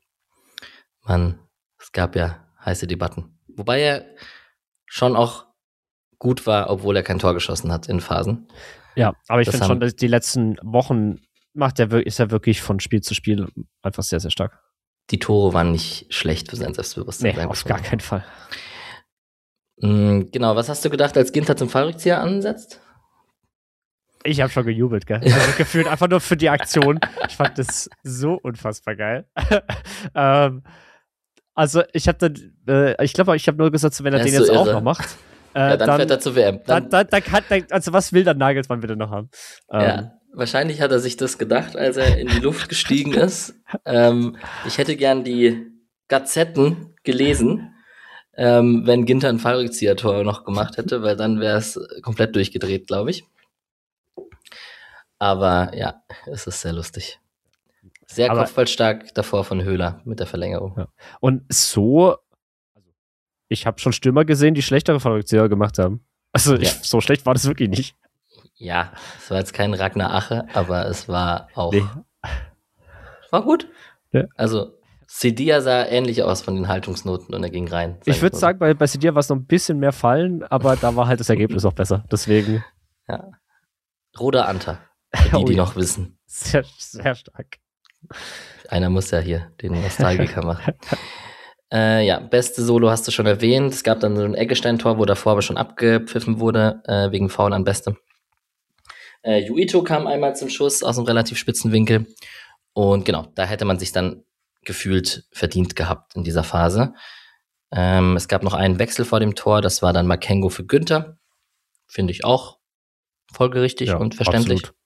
Es gab ja heiße Debatten. Wobei er schon auch gut war, obwohl er kein Tor geschossen hat in Phasen. Ja, aber ich finde schon, dass die letzten Wochen ist er wirklich von Spiel zu Spiel einfach sehr, sehr stark. Die Tore waren nicht schlecht für sein Selbstbewusstsein. Nee, auf gar keinen Fall. Genau, was hast du gedacht, als Ginter zum Fallrückzieher ansetzt? Ich habe schon gejubelt, gell? Also gefühlt einfach nur für die Aktion. Ich fand das so unfassbar geil. Also ich glaube, ich habe nur gesagt, wenn er den jetzt irre. Auch noch macht. Ja, dann fährt er zur WM. Also was will dann Nagelsmann bitte noch haben? Ja, wahrscheinlich hat er sich das gedacht, als er in die Luft gestiegen ist. Ich hätte gern die Gazetten gelesen, wenn Ginter ein Fallrückzieher-Tor noch gemacht hätte, weil dann wäre es komplett durchgedreht, glaube ich. Aber ja, es ist sehr lustig. Sehr kopfballstark davor von Höhler mit der Verlängerung. Ja. Und so, ich habe schon Stürmer gesehen, die schlechtere Fallrückzieher gemacht haben. Also so schlecht war das wirklich nicht. Ja, es war jetzt kein Ragnar Ache, aber es war auch. Nee. War gut. Ja. Also, Sedia sah ähnlich aus von den Haltungsnoten und er ging rein. Ich würde sagen, bei Sedia war es noch ein bisschen mehr Fallen, aber da war halt das Ergebnis auch besser. Deswegen. Ja. Roda Anta. Für die noch wissen. Sehr, sehr stark. Einer muss ja hier den Nostalgiker machen. Ja, beste Solo hast du schon erwähnt. Es gab dann so ein Eggestein-Tor, wo davor aber schon abgepfiffen wurde, wegen Foul an Beste. Yuito kam einmal zum Schuss aus einem relativ spitzen Winkel. Und genau, da hätte man sich dann gefühlt verdient gehabt in dieser Phase. Es gab noch einen Wechsel vor dem Tor, das war dann Makengo für Günther. Finde ich auch folgerichtig und verständlich. Absolut.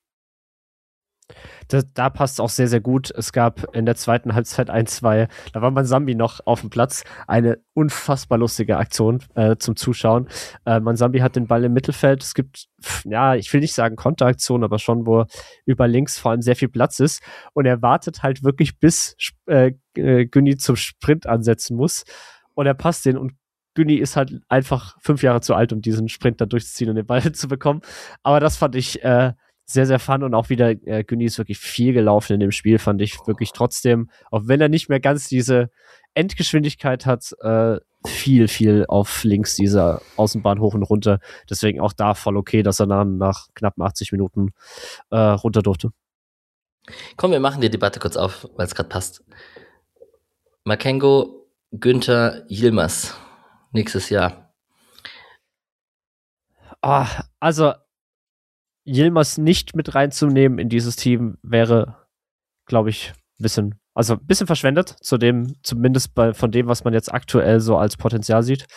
Da passt es auch sehr, sehr gut. Es gab in der zweiten Halbzeit 1-2, da war Mansambi noch auf dem Platz. Eine unfassbar lustige Aktion zum Zuschauen. Mansambi hat den Ball im Mittelfeld. Es gibt, ja, ich will nicht sagen Konteraktion, aber schon, wo über links vor allem sehr viel Platz ist. Und er wartet halt wirklich, bis Günni zum Sprint ansetzen muss. Und er passt den und Günni ist halt einfach 5 Jahre zu alt, um diesen Sprint da durchzuziehen und den Ball zu bekommen. Aber das fand ich sehr, sehr fun und auch wieder, Günni ist wirklich viel gelaufen in dem Spiel, fand ich wirklich trotzdem, auch wenn er nicht mehr ganz diese Endgeschwindigkeit hat, viel, viel auf links dieser Außenbahn hoch und runter. Deswegen auch da voll okay, dass er nach knapp 80 Minuten runter durfte. Komm, wir machen die Debatte kurz auf, weil es gerade passt. Makengo, Günther, Yilmaz nächstes Jahr. Also Yilmaz nicht mit reinzunehmen in dieses Team wäre, glaube ich, ein bisschen verschwendet, zumindest von dem, was man jetzt aktuell so als Potenzial sieht.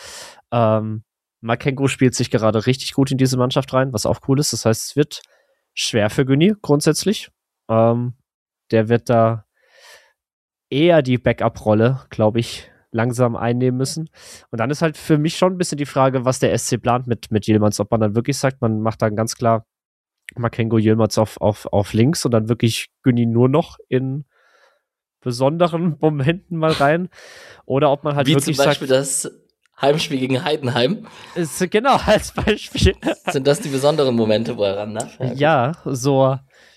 Makengo spielt sich gerade richtig gut in diese Mannschaft rein, was auch cool ist. Das heißt, es wird schwer für Günni grundsätzlich. Der wird da eher die Backup-Rolle, glaube ich, langsam einnehmen müssen. Und dann ist halt für mich schon ein bisschen die Frage, was der SC plant mit Yilmaz, ob man dann wirklich sagt, man macht dann ganz klar Makengo, Yilmaz auf links und dann wirklich Günni nur noch in besonderen Momenten mal rein. Oder ob man halt wie wirklich zum Beispiel das Heimspiel gegen Heidenheim. Genau, als Beispiel. Sind das die besonderen Momente, wo er ran darf? Ja, so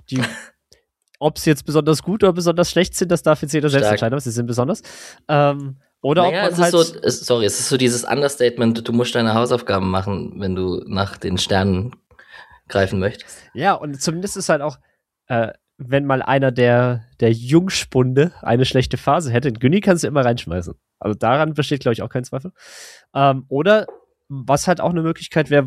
ob sie jetzt besonders gut oder besonders schlecht sind, das darf jetzt jeder selbst entscheiden, aber sie sind besonders. Oder ob man es ist so dieses Understatement, du musst deine Hausaufgaben machen, wenn du nach den Sternen greifen möchtest. Ja, und zumindest ist halt auch, wenn mal einer der Jungspunde eine schlechte Phase hätte, in Günni kannst du immer reinschmeißen. Also daran besteht, glaube ich, auch kein Zweifel. Oder was halt auch eine Möglichkeit wäre,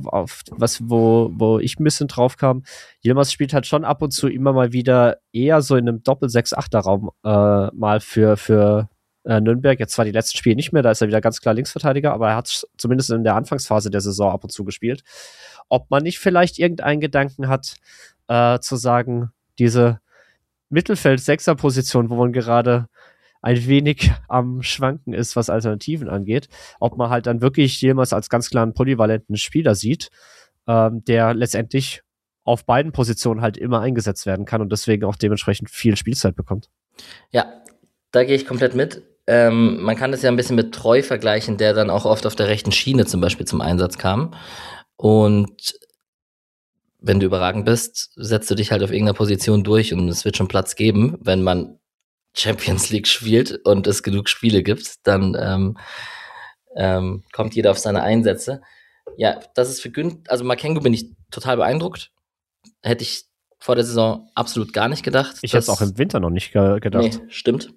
wo ich ein bisschen drauf kam, Yilmaz spielt halt schon ab und zu immer mal wieder eher so in einem Doppel-6-8er-Raum mal für Nürnberg. Jetzt zwar die letzten Spiele nicht mehr, da ist er wieder ganz klar Linksverteidiger, aber er hat zumindest in der Anfangsphase der Saison ab und zu gespielt. Ob man nicht vielleicht irgendeinen Gedanken hat, zu sagen, diese Mittelfeld-6er-Position, wo man gerade ein wenig am Schwanken ist, was Alternativen angeht, ob man halt dann wirklich jemals als ganz klaren polyvalenten Spieler sieht, der letztendlich auf beiden Positionen halt immer eingesetzt werden kann und deswegen auch dementsprechend viel Spielzeit bekommt. Ja, da gehe ich komplett mit. Man kann das ja ein bisschen mit Treu vergleichen, der dann auch oft auf der rechten Schiene zum Beispiel zum Einsatz kam. Und wenn du überragend bist, setzt du dich halt auf irgendeiner Position durch und es wird schon Platz geben. Wenn man Champions League spielt und es genug Spiele gibt, dann kommt jeder auf seine Einsätze. Ja, das ist für Günther, also Makengo bin ich total beeindruckt. Hätte ich vor der Saison absolut gar nicht gedacht. Ich hätte es auch im Winter noch nicht gedacht. Nee, stimmt.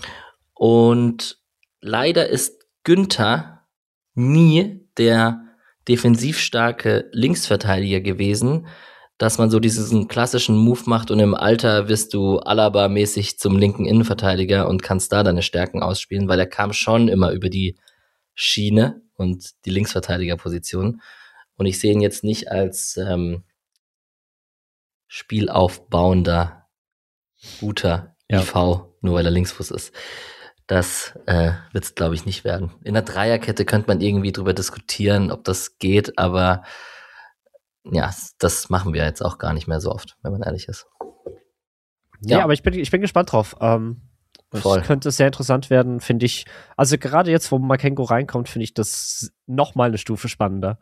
Und leider ist Günther nie der defensiv starke Linksverteidiger gewesen, dass man so diesen klassischen Move macht und im Alter wirst du Alaba-mäßig zum linken Innenverteidiger und kannst da deine Stärken ausspielen, weil er kam schon immer über die Schiene und die Linksverteidigerposition. Und ich sehe ihn jetzt nicht als spielaufbauender, guter IV, nur weil er Linksfuß ist. Das wird es, glaube ich, nicht werden. In der Dreierkette könnte man irgendwie drüber diskutieren, ob das geht, aber ja, das machen wir jetzt auch gar nicht mehr so oft, wenn man ehrlich ist. Ja, aber ich bin gespannt drauf. Das könnte sehr interessant werden, finde ich. Also gerade jetzt, wo Makengo reinkommt, finde ich das nochmal eine Stufe spannender.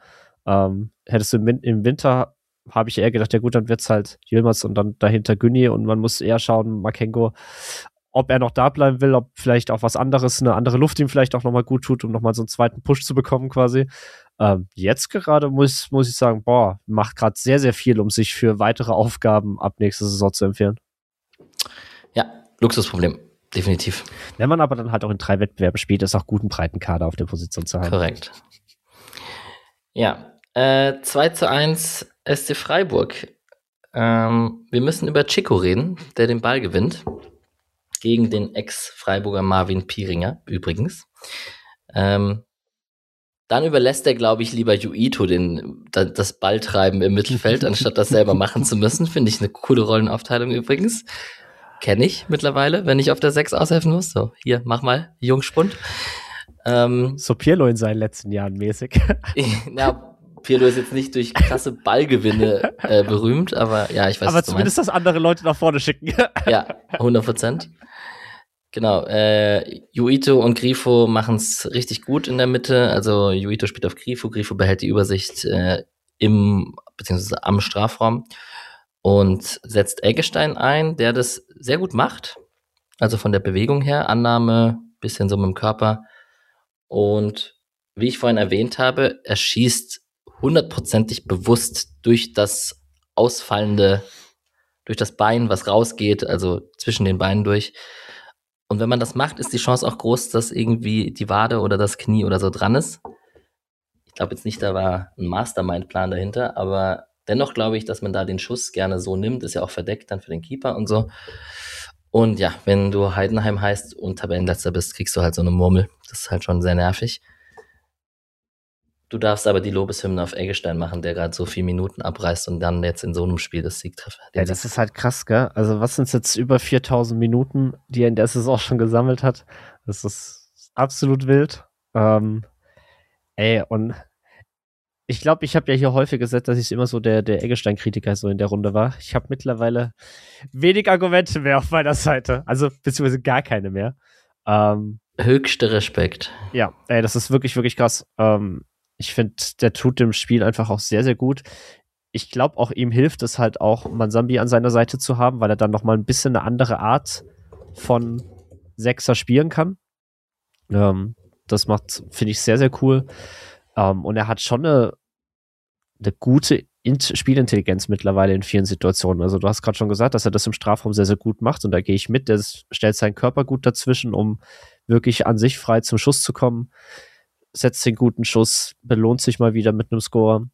Hättest du im Winter, habe ich eher gedacht, ja gut, dann wird's halt Yilmaz und dann dahinter Günni und man muss eher schauen, Makengo, ob er noch da bleiben will, ob vielleicht auch was anderes, eine andere Luft ihm vielleicht auch nochmal gut tut, um nochmal so einen zweiten Push zu bekommen quasi. Jetzt gerade muss ich sagen, macht gerade sehr, sehr viel, um sich für weitere Aufgaben ab nächster Saison zu empfehlen. Ja, Luxusproblem, definitiv. Wenn man aber dann halt auch in 3 Wettbewerben spielt, ist auch gut, einen breiten Kader auf der Position zu haben. Korrekt. Ja, 2:1 SC Freiburg. Wir müssen über Chico reden, der den Ball gewinnt. Gegen den Ex-Freiburger Marvin Pieringer, übrigens. Dann überlässt er, glaube ich, lieber Yuito das Balltreiben im Mittelfeld, anstatt das selber machen zu müssen. Finde ich eine coole Rollenaufteilung übrigens. Kenne ich mittlerweile, wenn ich auf der 6 aushelfen muss. So, hier, mach mal, Jungspund. So Pirlo in seinen letzten Jahren mäßig. Ja, Pirlo ist jetzt nicht durch krasse Ballgewinne berühmt, aber ja, ich weiß, aber zumindest, dass andere Leute nach vorne schicken. Ja, 100%. Genau, Yuito und Grifo machen es richtig gut in der Mitte. Also Yuito spielt auf Grifo behält die Übersicht beziehungsweise am Strafraum und setzt Eggestein ein, der das sehr gut macht. Also von der Bewegung her, Annahme, bisschen so mit dem Körper. Und wie ich vorhin erwähnt habe, er schießt 100%ig bewusst durch das Bein, was rausgeht, also zwischen den Beinen durch. Und wenn man das macht, ist die Chance auch groß, dass irgendwie die Wade oder das Knie oder so dran ist. Ich glaube jetzt nicht, da war ein Mastermind-Plan dahinter, aber dennoch glaube ich, dass man da den Schuss gerne so nimmt, ist ja auch verdeckt dann für den Keeper und so. Und ja, wenn du Heidenheim heißt und Tabellenletzter bist, kriegst du halt so eine Murmel. Das ist halt schon sehr nervig. Du darfst aber die Lobeshymne auf Eggestein machen, der gerade so 4 Minuten abreißt und dann jetzt in so einem Spiel das Sieg trifft. Ja, das ist halt krass, gell? Also was sind jetzt über 4000 Minuten, die er in der Saison schon gesammelt hat? Das ist absolut wild. Und ich glaube, ich habe ja hier häufig gesagt, dass ich immer so der Eggestein-Kritiker so in der Runde war. Ich habe mittlerweile wenig Argumente mehr auf meiner Seite. Also beziehungsweise gar keine mehr. Höchster Respekt. Ja, das ist wirklich, wirklich krass. Ich finde, der tut dem Spiel einfach auch sehr, sehr gut. Ich glaube, auch ihm hilft es halt auch, Mansambi an seiner Seite zu haben, weil er dann nochmal ein bisschen eine andere Art von Sechser spielen kann. Das macht, finde ich, sehr, sehr cool. Und er hat schon eine gute Spielintelligenz mittlerweile in vielen Situationen. Also du hast gerade schon gesagt, dass er das im Strafraum sehr, sehr gut macht und da gehe ich mit. Der stellt seinen Körper gut dazwischen, um wirklich an sich frei zum Schuss zu kommen. Setzt den guten Schuss, belohnt sich mal wieder mit einem Score.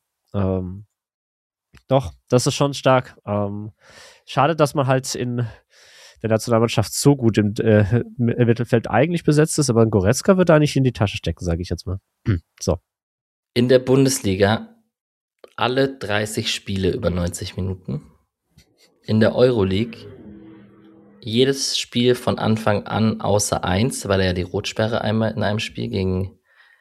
Doch, das ist schon stark. Schade, dass man halt in der Nationalmannschaft so gut im Mittelfeld eigentlich besetzt ist, aber ein Goretzka wird da nicht in die Tasche stecken, sage ich jetzt mal. So. In der Bundesliga alle 30 Spiele über 90 Minuten. In der Euroleague jedes Spiel von Anfang an außer 1, weil er ja die Rotsperre einmal in einem Spiel gegen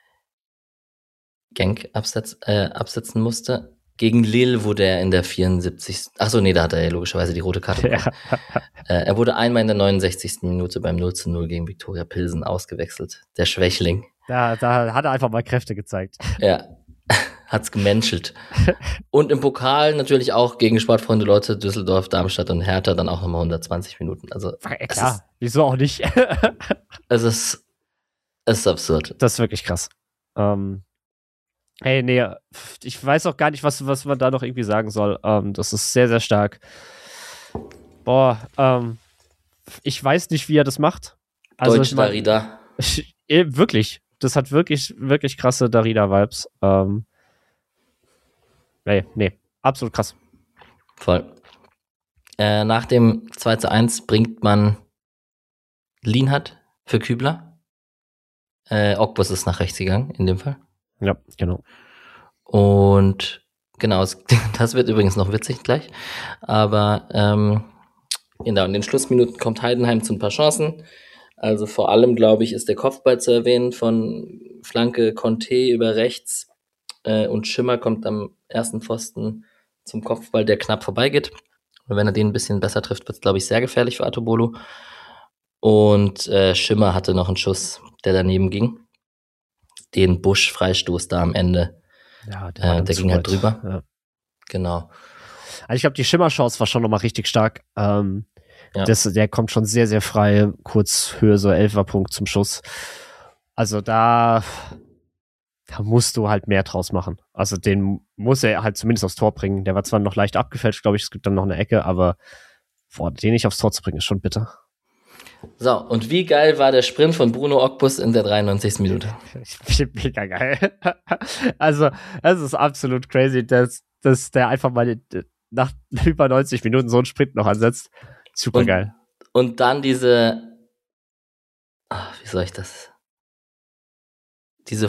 Genk absetzen musste. Gegen Lille wurde er in der 74. Achso, nee, da hat er ja logischerweise die rote Karte bekommen. Er wurde einmal in der 69. Minute beim 0:0 gegen Viktoria Pilsen ausgewechselt. Der Schwächling. Da hat er einfach mal Kräfte gezeigt. Ja, hat's gemenschelt. Und im Pokal natürlich auch gegen Sportfreunde Leute, Düsseldorf, Darmstadt und Hertha dann auch nochmal 120 Minuten. Also klar, wieso auch nicht? Es ist absurd. Das ist wirklich krass. Nee, ich weiß auch gar nicht, was man da noch irgendwie sagen soll. Das ist sehr, sehr stark. Ich weiß nicht, wie er das macht. Also, Deutsche Darida. Wirklich. Das hat wirklich, wirklich krasse Darida-Vibes. Nee, absolut krass. Voll. Nach dem 2:1 bringt man Lienhardt für Kübler. Ogbus ist nach rechts gegangen, in dem Fall. Ja, genau. Und genau, das wird übrigens noch witzig gleich. Aber genau, in den Schlussminuten kommt Heidenheim zu ein paar Chancen. Also vor allem, glaube ich, ist der Kopfball zu erwähnen von Flanke Conte über rechts. Und Schimmer kommt am ersten Pfosten zum Kopfball, der knapp vorbeigeht. Und wenn er den ein bisschen besser trifft, wird es, glaube ich, sehr gefährlich für Atobolo. Und Schimmer hatte noch einen Schuss, der daneben ging. Den Busch-Freistoß da am Ende Ja, der ging halt drüber. Ja. Genau. Also ich glaube, die Schimmerchance war schon nochmal richtig stark. Der kommt schon sehr, sehr frei, kurz Höhe, so 11er Punkt zum Schuss. Also da musst du halt mehr draus machen. Also den muss er halt zumindest aufs Tor bringen. Der war zwar noch leicht abgefälscht, glaube ich, es gibt dann noch eine Ecke, aber den nicht aufs Tor zu bringen, ist schon bitter. So, und wie geil war der Sprint von Bruno Ogbus in der 93. Minute? Mega geil. Also, es ist absolut crazy, dass der einfach mal nach über 90 Minuten so einen Sprint noch ansetzt. Super geil. Und dann wie soll ich das? Dieses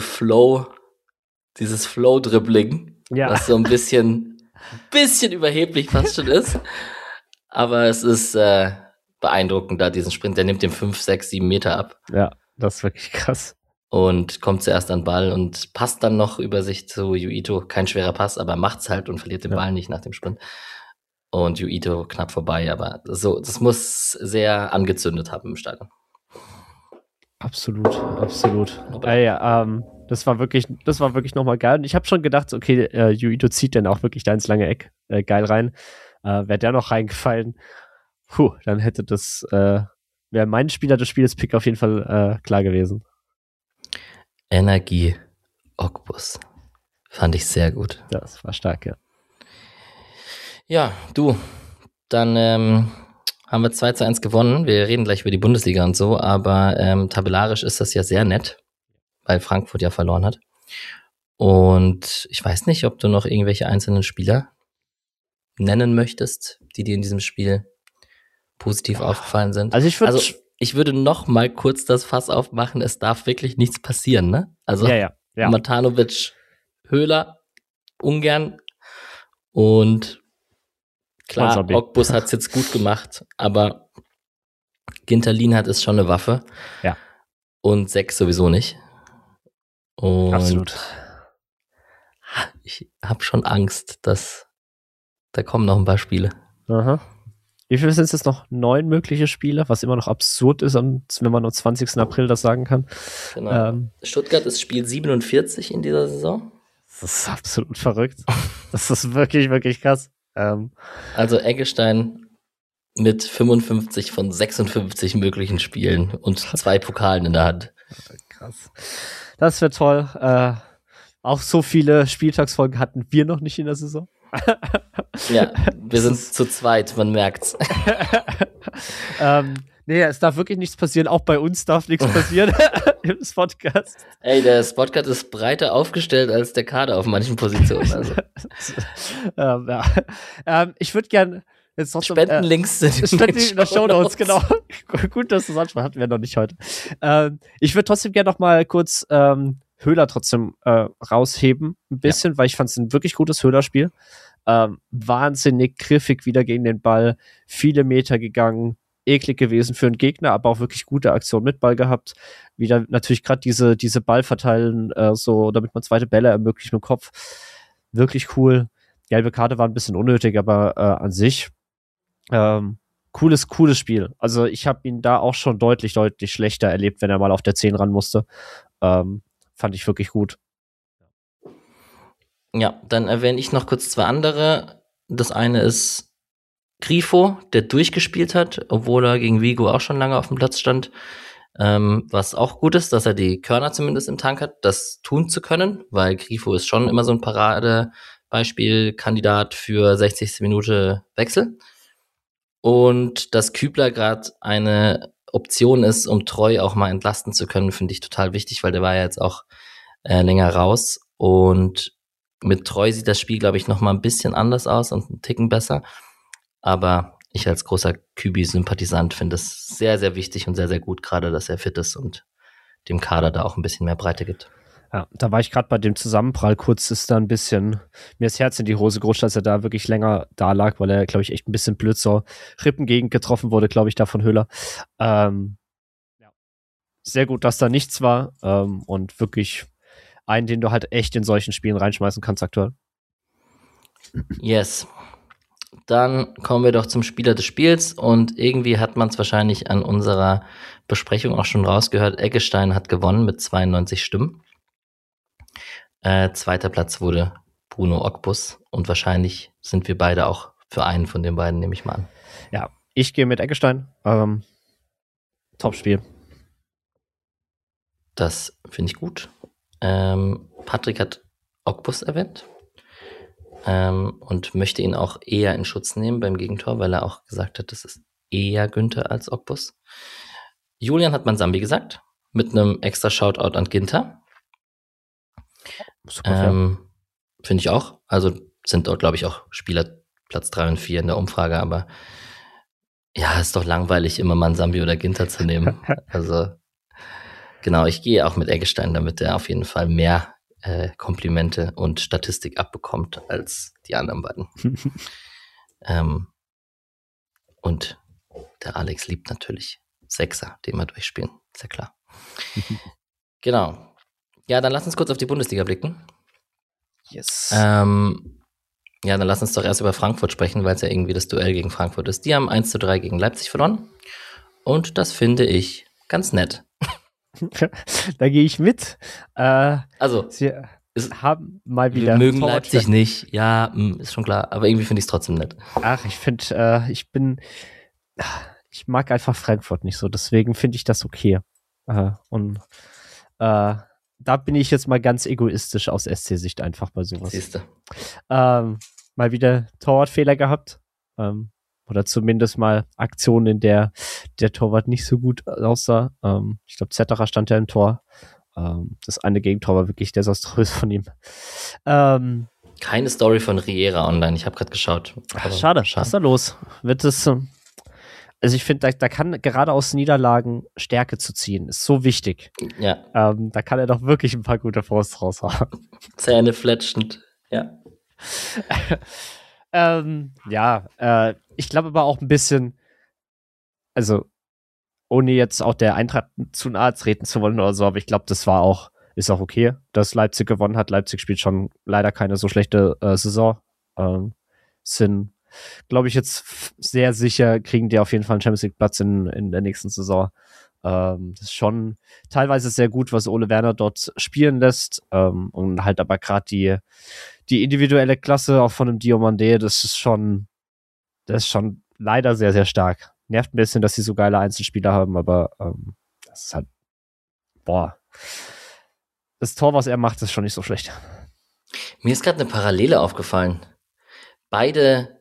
Flow-Dribbling, was so ein bisschen überheblich fast schon ist. Aber es ist beeindruckend, da diesen Sprint. Der nimmt den 5, 6, 7 Meter ab. Ja, das ist wirklich krass. Und kommt zuerst an den Ball und passt dann noch über sich zu Yuito. Kein schwerer Pass, aber macht's halt und verliert den Ball nicht nach dem Sprint. Und Yuito knapp vorbei, aber das muss sehr angezündet haben im Stadion. Absolut. Das war wirklich nochmal geil. Und ich habe schon gedacht, okay, Yuito zieht dann auch wirklich da ins lange Eck geil rein. Wäre der noch reingefallen, dann hätte wäre mein Spieler des Spiels Pick auf jeden Fall klar gewesen. Energie Ogbus. Fand ich sehr gut. Das war stark, ja. Ja, dann haben wir 2-1 gewonnen. Wir reden gleich über die Bundesliga und so, aber tabellarisch ist das ja sehr nett, weil Frankfurt ja verloren hat. Und ich weiß nicht, ob du noch irgendwelche einzelnen Spieler nennen möchtest, die dir in diesem Spiel positiv aufgefallen sind. Also ich würde noch mal kurz das Fass aufmachen, es darf wirklich nichts passieren, ne? Also ja. Matanovic, Höhler, ungern und klar, Ogbus hat es jetzt gut gemacht, aber Ginter Lienhardt ist schon eine Waffe. Ja. Und 6 sowieso nicht. Und absolut. Ich habe schon Angst, dass da kommen noch ein paar Spiele. Aha. Wie viele sind es jetzt noch? 9 mögliche Spiele, was immer noch absurd ist, wenn man am 20. April das sagen kann. Genau. Stuttgart ist Spiel 47 in dieser Saison. Das ist absolut verrückt. Das ist wirklich, wirklich krass. Also Eggestein mit 55 von 56 möglichen Spielen und 2 Pokalen in der Hand. Krass. Das wird toll. Auch so viele Spieltagsfolgen hatten wir noch nicht in der Saison. Ja, wir sind zu zweit, man merkt's. Nee, es darf wirklich nichts passieren. Auch bei uns darf nichts passieren im Podcast. Ey, der Spotcast ist breiter aufgestellt als der Kader auf manchen Positionen. Also. Ich würde gerne jetzt trotzdem Spendenlinks sind in der Shownotes, genau. Gut, dass du das ansprichst. Hatten wir noch nicht heute. Ich würde trotzdem gerne noch mal kurz Höhler trotzdem rausheben, ein bisschen, weil ich fand es ein wirklich gutes Höhler-Spiel. Wahnsinnig griffig wieder gegen den Ball, viele Meter gegangen, eklig gewesen für einen Gegner, aber auch wirklich gute Aktion mit Ball gehabt. Wieder natürlich gerade diese Ballverteilen, so, damit man zweite Bälle ermöglicht mit dem Kopf. Wirklich cool. Gelbe Karte war ein bisschen unnötig, aber an sich cooles Spiel. Also ich habe ihn da auch schon deutlich schlechter erlebt, wenn er mal auf der 10 ran musste. Fand ich wirklich gut. Ja, dann erwähne ich noch kurz 2 andere. Das eine ist Grifo, der durchgespielt hat, obwohl er gegen Vigo auch schon lange auf dem Platz stand. Was auch gut ist, dass er die Körner zumindest im Tank hat, das tun zu können, weil Grifo ist schon immer so ein Paradebeispielkandidat für 60. Minute Wechsel. Und dass Kübler gerade eine Option ist, um Treu auch mal entlasten zu können, finde ich total wichtig, weil der war ja jetzt auch länger raus. Und mit Treu sieht das Spiel, glaube ich, noch mal ein bisschen anders aus und einen Ticken besser. Aber ich als großer Kübi-Sympathisant finde es sehr, sehr wichtig und sehr, sehr gut, gerade dass er fit ist und dem Kader da auch ein bisschen mehr Breite gibt. Ja, da war ich gerade bei dem Zusammenprall kurz, ist da ein bisschen mir das Herz in die Hose gerutscht, dass er da wirklich länger da lag, weil er, glaube ich, echt ein bisschen blöd so Rippengegend getroffen wurde, glaube ich, da von Höhler. Sehr gut, dass da nichts war und wirklich einen, den du halt echt in solchen Spielen reinschmeißen kannst aktuell. Yes. Dann kommen wir doch zum Spieler des Spiels und irgendwie hat man es wahrscheinlich an unserer Besprechung auch schon rausgehört. Eggestein hat gewonnen mit 92 Stimmen. Zweiter Platz wurde Bruno Ogbus und wahrscheinlich sind wir beide auch für einen von den beiden, nehme ich mal an. Ja, ich gehe mit Eggestein. Top-Spiel. Das finde ich gut. Patrick hat Ogbus erwähnt und möchte ihn auch eher in Schutz nehmen beim Gegentor, weil er auch gesagt hat, das ist eher Günther als Ogbus. Julian hat Mansambi gesagt, mit einem extra Shoutout an Ginter. Finde ich auch. Also sind dort, glaube ich, auch Spieler Platz 3 und 4 in der Umfrage, aber ja, ist doch langweilig, immer Mansambi oder Ginter zu nehmen. Also genau, ich gehe auch mit Eggestein, damit er auf jeden Fall mehr Komplimente und Statistik abbekommt als die anderen beiden. Und der Alex liebt natürlich Sechser, den wir durchspielen, ist ja klar. Genau. Ja, dann lass uns kurz auf die Bundesliga blicken. Yes. Ja, dann lass uns doch erst über Frankfurt sprechen, weil es ja irgendwie das Duell gegen Frankfurt ist. Die haben 1:3 gegen Leipzig verloren. Und das finde ich ganz nett. Da gehe ich mit. Also, sie haben mal wieder. Wir mögen Leipzig nicht. Ja, ist schon klar. Aber irgendwie finde ich es trotzdem nett. Ach, ich finde, ich mag einfach Frankfurt nicht so. Deswegen finde ich das okay. Da bin ich jetzt mal ganz egoistisch aus SC-Sicht einfach bei sowas. Siehste. Mal wieder Torwartfehler gehabt. Oder zumindest mal Aktionen, in der Torwart nicht so gut aussah. Ich glaube, Zetterer stand ja im Tor. Das eine Gegentor war wirklich desaströs von ihm. Keine Story von Riera online. Ich habe gerade geschaut. Schade. Was ist da los? Wird es... Also ich finde, da kann gerade aus Niederlagen Stärke zu ziehen, ist so wichtig. Ja. Da kann er doch wirklich ein paar gute Faust raushauen. Zähne fletschend, ja. Ich glaube aber auch ein bisschen, also ohne jetzt auch der Eintracht zu nahe treten zu wollen oder so, aber ich glaube, ist auch okay, dass Leipzig gewonnen hat. Leipzig spielt schon leider keine so schlechte Saison. Sind, glaube ich, jetzt sehr sicher, kriegen die auf jeden Fall einen Champions League Platz in der nächsten Saison. Das ist schon teilweise sehr gut, was Ole Werner dort spielen lässt. Und halt aber gerade die individuelle Klasse auch von dem Diomandé, das ist schon leider sehr, sehr stark. Nervt ein bisschen, dass sie so geile Einzelspieler haben, aber das ist halt, das Tor, was er macht, ist schon nicht so schlecht. Mir ist gerade eine Parallele aufgefallen. Beide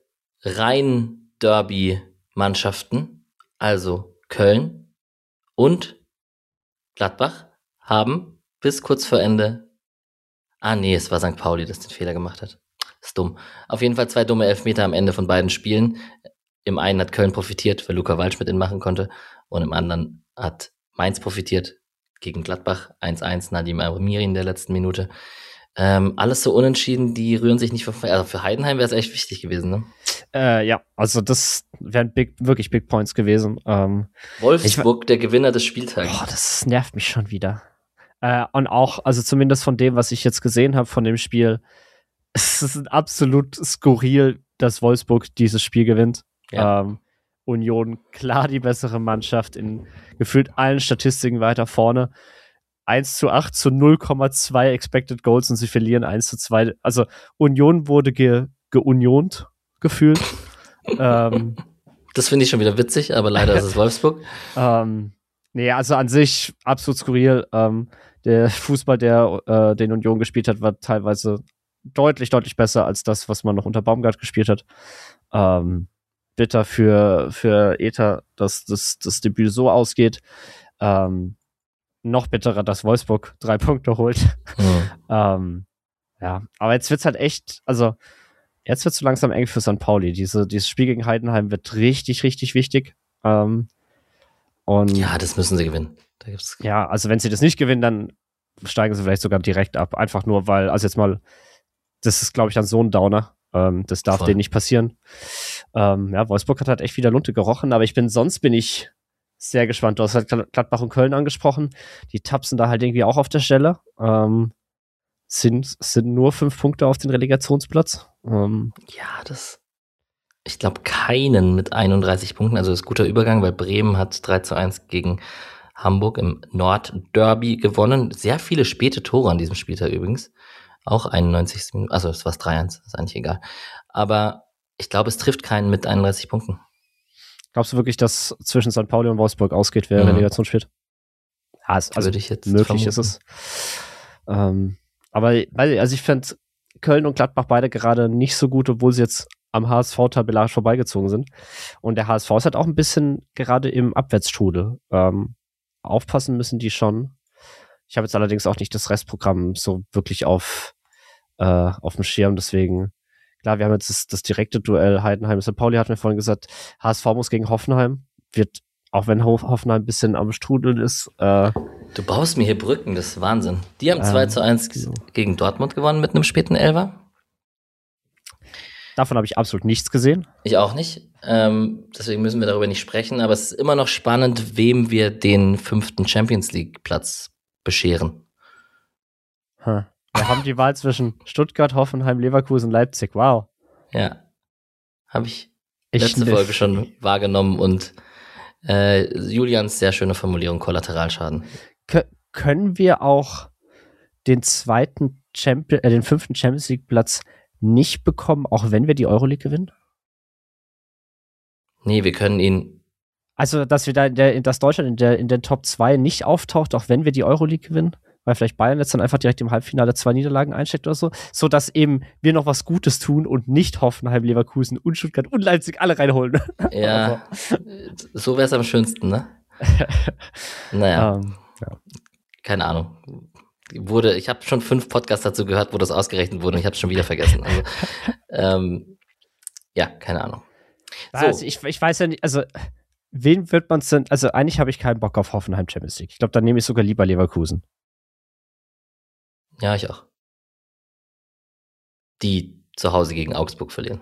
Rhein-Derby-Mannschaften, also Köln und Gladbach, haben bis kurz vor Ende, es war St. Pauli, das den Fehler gemacht hat. Das ist dumm. Auf jeden Fall 2 dumme Elfmeter am Ende von beiden Spielen. Im einen hat Köln profitiert, weil Luca Waldschmidt ihn machen konnte, und im anderen hat Mainz profitiert gegen Gladbach. 1:1, Nadim Amiri in der letzten Minute. Alles so unentschieden, die rühren sich nicht also für Heidenheim wäre es echt wichtig gewesen, ne? Ja, also das wären wirklich Big Points gewesen. Wolfsburg, der Gewinner des Spieltags. Das nervt mich schon wieder. Und auch, also zumindest von dem, was ich jetzt gesehen habe von dem Spiel, es ist absolut skurril, dass Wolfsburg dieses Spiel gewinnt. Ja. Union klar die bessere Mannschaft in gefühlt allen Statistiken weiter vorne. 1:8 zu 0,2 Expected Goals und sie verlieren 1:2. Also Union wurde geuniont gefühlt. Das finde ich schon wieder witzig, aber leider ist es Wolfsburg. Also an sich absolut skurril. Der Fußball, der den Union gespielt hat, war teilweise deutlich, deutlich besser als das, was man noch unter Baumgart gespielt hat. Bitter für Ether, dass das Debüt so ausgeht. Noch bitterer, dass Wolfsburg 3 Punkte holt. Aber jetzt wird's halt echt, also jetzt wird's so langsam eng für St. Pauli. Dieses Spiel gegen Heidenheim wird richtig, richtig wichtig. Und ja, das müssen sie gewinnen. Also wenn sie das nicht gewinnen, dann steigen sie vielleicht sogar direkt ab. Einfach nur, weil, also jetzt mal, das ist, glaube ich, dann so ein Downer. Das darf denen nicht passieren. Wolfsburg hat halt echt wieder Lunte gerochen, aber sonst bin ich sehr gespannt. Du hast halt Gladbach und Köln angesprochen. Die tapsen da halt irgendwie auch auf der Stelle. Sind nur 5 Punkte auf den Relegationsplatz. Ich glaube, keinen mit 31 Punkten. Also das ist ein guter Übergang, weil Bremen hat 3:1 gegen Hamburg im Nordderby gewonnen. Sehr viele späte Tore an diesem Spieltag übrigens. Auch 91. Minute, also es war 3-1, ist eigentlich egal. Aber ich glaube, es trifft keinen mit 31 Punkten. Glaubst du wirklich, dass zwischen St. Pauli und Wolfsburg ausgeht, wer Relegation spielt? Ja, also würde ich jetzt möglich vermuten. ist es. Aber ich fände Köln und Gladbach beide gerade nicht so gut, obwohl sie jetzt am HSV tabellarisch vorbeigezogen sind. Und der HSV ist halt auch ein bisschen gerade im Abwärtsstrudel. Aufpassen müssen die schon. Ich habe jetzt allerdings auch nicht das Restprogramm so wirklich auf dem Schirm, deswegen, klar, wir haben jetzt das direkte Duell Heidenheim-St. Pauli, hatten wir vorhin gesagt, HSV muss gegen Hoffenheim, wird, auch wenn Hoffenheim ein bisschen am Strudeln ist. Du baust mir hier Brücken, das ist Wahnsinn. Die haben 2-1 gegen Dortmund gewonnen mit einem späten Elfer. Davon habe ich absolut nichts gesehen. Ich auch nicht. Deswegen müssen wir darüber nicht sprechen. Aber es ist immer noch spannend, wem wir den 5. Champions League Platz bescheren. Wir haben die Wahl zwischen Stuttgart, Hoffenheim, Leverkusen, Leipzig. Wow. Ja. Habe ich letzte Folge schon wahrgenommen. Und Julians sehr schöne Formulierung, Kollateralschaden. Können wir auch den 5. Champions League Platz nicht bekommen, auch wenn wir die Euroleague gewinnen? Nee, wir können ihn. Also, dass wir dass Deutschland in den Top 2 nicht auftaucht, auch wenn wir die Euroleague gewinnen, weil vielleicht Bayern jetzt dann einfach direkt im Halbfinale 2 Niederlagen einsteckt oder so, sodass eben wir noch was Gutes tun und nicht Hoffenheim, Leverkusen und Stuttgart und Leipzig alle reinholen. Ja, so wäre es am schönsten, ne? Naja, ja. Keine Ahnung. Ich habe schon 5 Podcasts dazu gehört, wo das ausgerechnet wurde und ich habe es schon wieder vergessen. Also, ja, keine Ahnung. Also so. Ich weiß ja nicht, also wen wird man denn, also eigentlich habe ich keinen Bock auf Hoffenheim Champions League. Ich glaube, dann nehme ich sogar lieber Leverkusen. Ja, ich auch. Die zu Hause gegen Augsburg verlieren.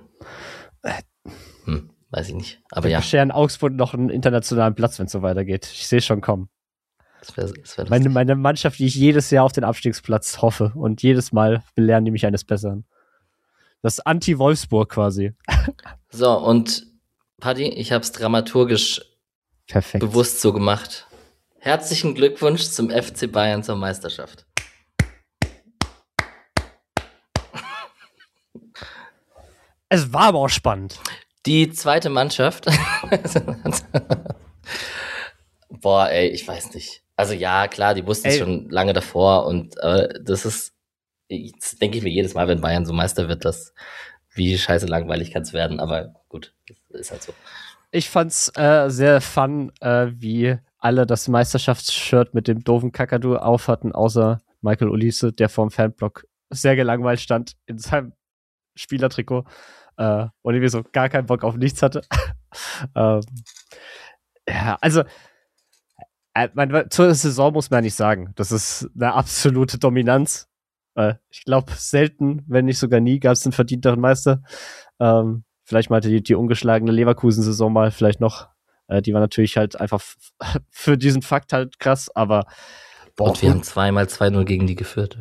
Weiß ich nicht. Aber ja. Wir scheren Augsburg noch einen internationalen Platz, wenn es so weitergeht. Ich sehe schon kommen. Das wär meine Mannschaft, die ich jedes Jahr auf den Abstiegsplatz hoffe und jedes Mal belehren die mich eines Besseren. Das Anti-Wolfsburg quasi. So, und Paddy, ich habe es dramaturgisch bewusst so gemacht. Herzlichen Glückwunsch zum FC Bayern zur Meisterschaft. Es war aber auch spannend. Die zweite Mannschaft. Boah, ey, ich weiß nicht. Also ja, klar, die wussten es schon lange davor und das denke ich mir jedes Mal, wenn Bayern so Meister wird, wie scheiße langweilig kann es werden, aber gut, ist halt so. Ich fand's sehr fun, wie alle das Meisterschaftsshirt mit dem doofen Kakadu aufhatten, außer Michael Olise, der vorm Fanblock sehr gelangweilt stand in seinem Spielertrikot und irgendwie so gar keinen Bock auf nichts hatte. Ja, also zur Saison muss man ja nicht sagen. Das ist eine absolute Dominanz. Ich glaube, selten, wenn nicht sogar nie, gab es einen verdienteren Meister. Vielleicht mal die ungeschlagene Leverkusen-Saison mal vielleicht noch. Die war natürlich halt einfach für diesen Fakt halt krass, aber und wir haben 2-mal 2-0 gegen die geführt.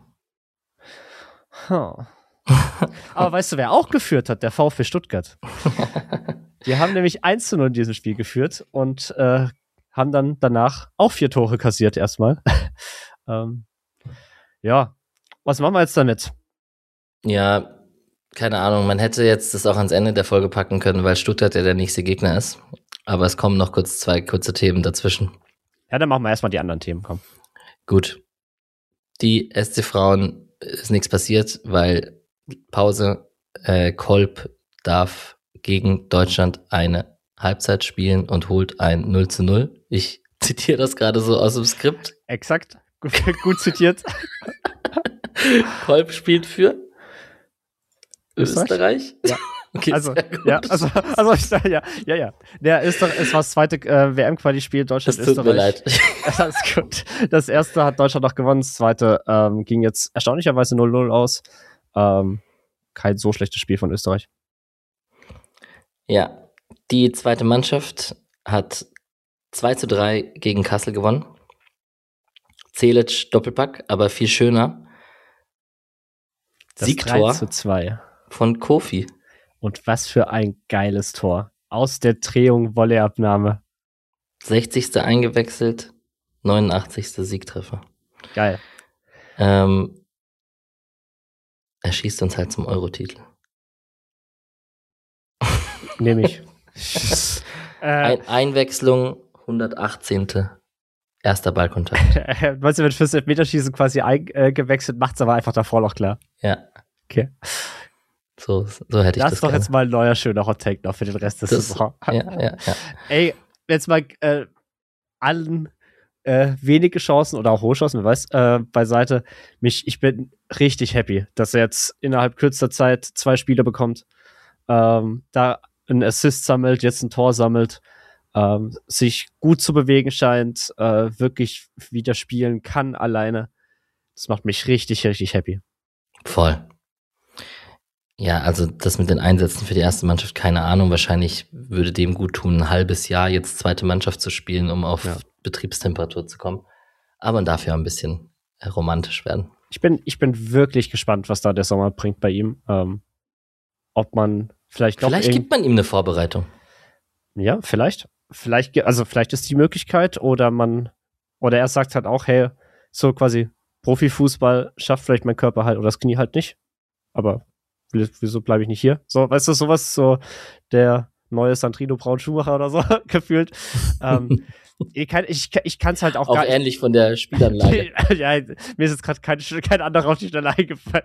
Aber weißt du, wer auch geführt hat? Der VfB Stuttgart. Die haben nämlich 1-0 in diesem Spiel geführt und haben dann danach auch 4 Tore kassiert erstmal. Ja, was machen wir jetzt damit? Ja, keine Ahnung. Man hätte jetzt das auch ans Ende der Folge packen können, weil Stuttgart ja der nächste Gegner ist. Aber es kommen noch 2 kurze Themen dazwischen. Ja, dann machen wir erstmal die anderen Themen, komm. Gut. Die SC-Frauen ist nichts passiert, weil Pause. Kolb darf gegen Deutschland eine Halbzeit spielen und holt ein 0-0. Ich zitiere das gerade so aus dem Skript. Exakt. Gut zitiert. Kolb spielt für Österreich? Ja. Okay, also ich sage, ja. Es war das zweite WM-Quali-Spiel Deutschland-Österreich. Das tut mir leid. Das ist gut. Das erste hat Deutschland noch gewonnen, das zweite ging jetzt erstaunlicherweise 0-0 aus. Kein so schlechtes Spiel von Österreich. Ja, die zweite Mannschaft hat 2-3 gegen Kassel gewonnen. Celic Doppelpack, aber viel schöner. Das Siegtor 3-2 von Kofi. Und was für ein geiles Tor. Aus der Drehung Volleyabnahme. 60. eingewechselt, 89. Siegtreffer. Geil. Er schießt uns halt zum Euro-Titel. Nehme ich. Einwechslung, 118. Erster Ballkontakt. Meinst du, wenn fürs Elfmeterschießen quasi eingewechselt, macht es aber einfach davor noch klar? Ja. Okay. So hätte ich das ist doch gerne. jetzt mal ein neuer schöner Hot-Take noch für den Rest der Saison. Ja. Ey, jetzt mal allen wenige Chancen oder auch hohe Chancen, wer weiß, beiseite. Ich bin richtig happy, dass er jetzt innerhalb kürzester Zeit 2 Spiele bekommt, da einen Assist sammelt, jetzt ein Tor sammelt, sich gut zu bewegen scheint, wirklich wieder spielen kann alleine. Das macht mich richtig, richtig happy. Voll. Ja, also das mit den Einsätzen für die erste Mannschaft, keine Ahnung. Wahrscheinlich würde dem gut tun, ein halbes Jahr jetzt zweite Mannschaft zu spielen, um auf Betriebstemperatur zu kommen. Aber man darf ja ein bisschen romantisch werden. Ich bin wirklich gespannt, was da der Sommer bringt bei ihm. Ob man vielleicht gibt man ihm eine Vorbereitung. Ja, vielleicht. Vielleicht ist die Möglichkeit oder er sagt halt auch, hey, so quasi Profifußball schafft vielleicht mein Körper halt oder das Knie halt nicht. Aber wieso bleibe ich nicht hier? So, weißt du, sowas, so der neue Sandrino Braun-Schumacher oder so, gefühlt. Ich kann es halt auch gar nicht. Auch ähnlich von der Spielanlage. Ja, mir ist jetzt gerade kein anderer auf die Stelle eingefallen.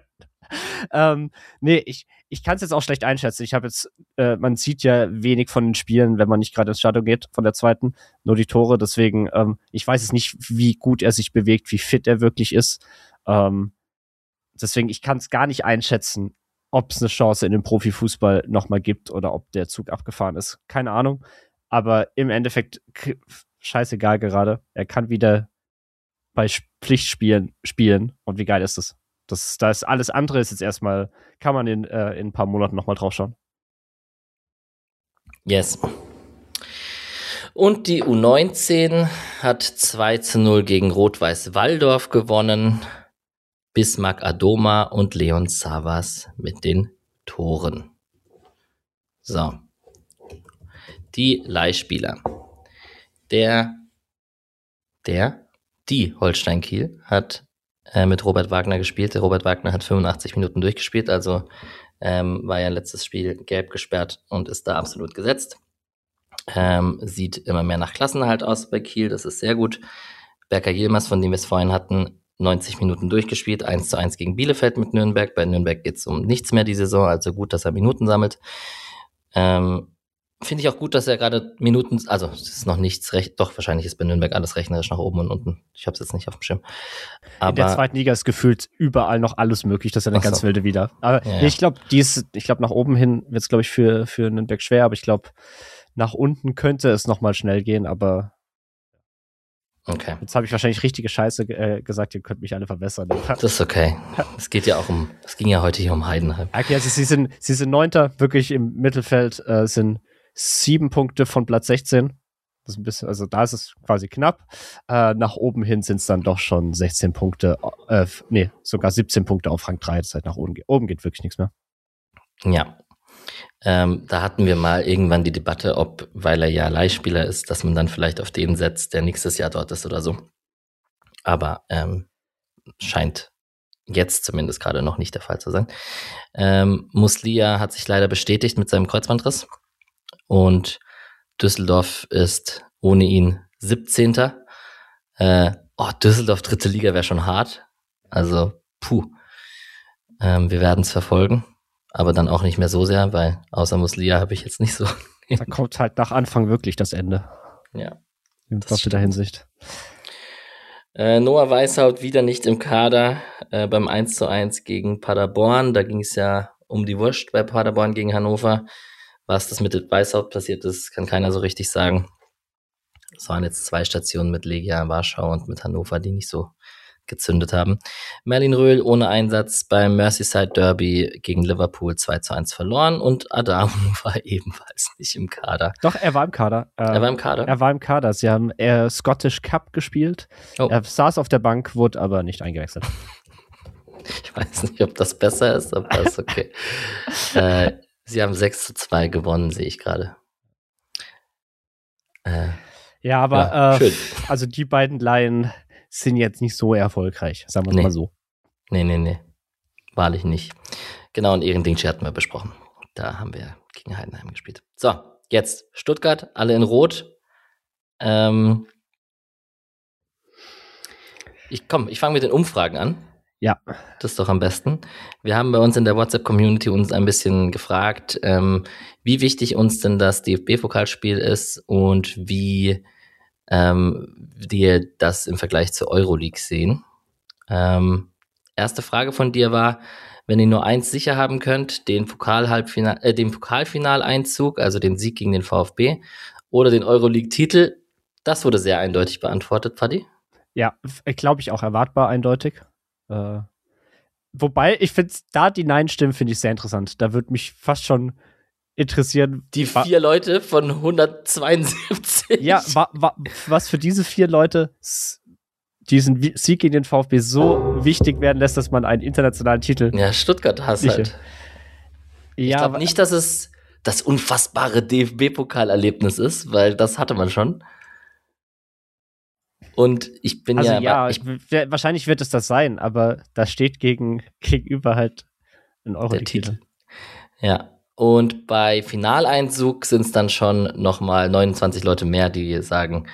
Ich kann es jetzt auch schlecht einschätzen. Man sieht ja wenig von den Spielen, wenn man nicht gerade ins Stadion geht, von der zweiten, nur die Tore. Deswegen, ich weiß es nicht, wie gut er sich bewegt, wie fit er wirklich ist. Deswegen, ich kann es gar nicht einschätzen, ob es eine Chance in dem Profifußball nochmal gibt oder ob der Zug abgefahren ist. Keine Ahnung. Aber im Endeffekt, scheißegal gerade. Er kann wieder bei Pflichtspielen spielen. Und wie geil ist das? Da ist alles andere ist jetzt erstmal, kann man in ein paar Monaten nochmal drauf schauen. Yes. Und die U19 hat 2-0 gegen Rot-Weiß Walldorf gewonnen. Bismarck Adoma und Leon Savas mit den Toren. So. Die Leihspieler. Die Holstein Kiel hat mit Robert Wagner gespielt. Der Robert Wagner hat 85 Minuten durchgespielt, also war ja letztes Spiel gelb gesperrt und ist da absolut gesetzt. Sieht immer mehr nach Klassenerhalt aus bei Kiel, das ist sehr gut. Berker Yilmaz, von dem wir es vorhin hatten, 90 Minuten durchgespielt, 1:1 gegen Bielefeld mit Nürnberg. Bei Nürnberg geht es um nichts mehr die Saison, also gut, dass er Minuten sammelt. Finde ich auch gut, dass er gerade Minuten, also es ist noch nichts doch wahrscheinlich ist bei Nürnberg alles rechnerisch nach oben und unten. Ich habe es jetzt nicht auf dem Schirm. Aber in der zweiten Liga ist gefühlt überall noch alles möglich, das ist eine ganz wilde wieder. Aber ja. Ich glaube, nach oben hin wird es, glaube ich, für Nürnberg schwer, aber ich glaube, nach unten könnte es nochmal schnell gehen, aber okay. Jetzt habe ich wahrscheinlich richtige Scheiße gesagt, ihr könnt mich alle verbessern. Das ist okay. Es ging ja heute hier um Heidenheim. Okay, also sie sind 9. wirklich im Mittelfeld, sind 7 Punkte von Platz 16. Das ist ein bisschen, also da ist es quasi knapp. Nach oben hin sind es dann doch schon 16 Punkte, sogar 17 Punkte auf Rang 3. Das heißt, nach oben geht wirklich nichts mehr. Ja. Da hatten wir mal irgendwann die Debatte, ob, weil er ja Leihspieler ist, dass man dann vielleicht auf den setzt, der nächstes Jahr dort ist oder so. Aber scheint jetzt zumindest gerade noch nicht der Fall zu sein. Muslia hat sich leider bestätigt mit seinem Kreuzbandriss und Düsseldorf ist ohne ihn 17. Düsseldorf 3. Liga wäre schon hart. Also, wir werden es verfolgen. Aber dann auch nicht mehr so sehr, weil außer Muslia habe ich jetzt nicht so. Da kommt halt nach Anfang wirklich das Ende. Ja. In der Hinsicht. Noah Weishaut wieder nicht im Kader beim 1:1 gegen Paderborn. Da ging es ja um die Wurst bei Paderborn gegen Hannover. Was das mit Weishaut passiert ist, kann keiner so richtig sagen. Es waren jetzt 2 Stationen mit Legia Warschau und mit Hannover, die nicht so gezündet haben. Merlin Röhl ohne Einsatz beim Merseyside Derby gegen Liverpool 2:1 verloren und Adamu war ebenfalls nicht im Kader. Doch, er war im Kader. Er war im Kader. Sie haben Scottish Cup gespielt. Oh. Er saß auf der Bank, wurde aber nicht eingewechselt. Ich weiß nicht, ob das besser ist, aber ist okay. Sie haben 6:2 gewonnen, sehe ich gerade. Ja, aber schön. Also die beiden Laien sind jetzt nicht so erfolgreich, sagen wir mal so. Nee. Wahrlich nicht. Genau, und Ehrendienst hatten wir besprochen. Da haben wir gegen Heidenheim gespielt. So, jetzt Stuttgart, alle in Rot. Ich fange mit den Umfragen an. Ja. Das ist doch am besten. Wir haben bei uns in der WhatsApp-Community uns ein bisschen gefragt, wie wichtig uns denn das DFB-Pokalspiel ist und wie wir das im Vergleich zur Euroleague sehen. Erste Frage von dir war, wenn ihr nur eins sicher haben könnt, den Pokalfinaleinzug, also den Sieg gegen den VfB oder den Euroleague-Titel, das wurde sehr eindeutig beantwortet, Fadi. Ja, glaube ich auch erwartbar eindeutig. Wobei, ich finde, da die Nein-Stimmen finde ich sehr interessant. Da würde mich fast schon interessieren. Die 4 Leute von 172. Ja, was für diese 4 Leute diesen Sieg gegen den VfB so wichtig werden lässt, dass man einen internationalen Titel. Ja, Stuttgart hast halt. Ich glaube nicht, dass es das unfassbare DFB-Pokalerlebnis ist, weil das hatte man schon. Und ich bin wahrscheinlich wird es das sein, aber da steht gegenüber halt ein Euroleague-Titel. Ja, und bei Finaleinzug sind es dann schon nochmal 29 Leute mehr, die sagen,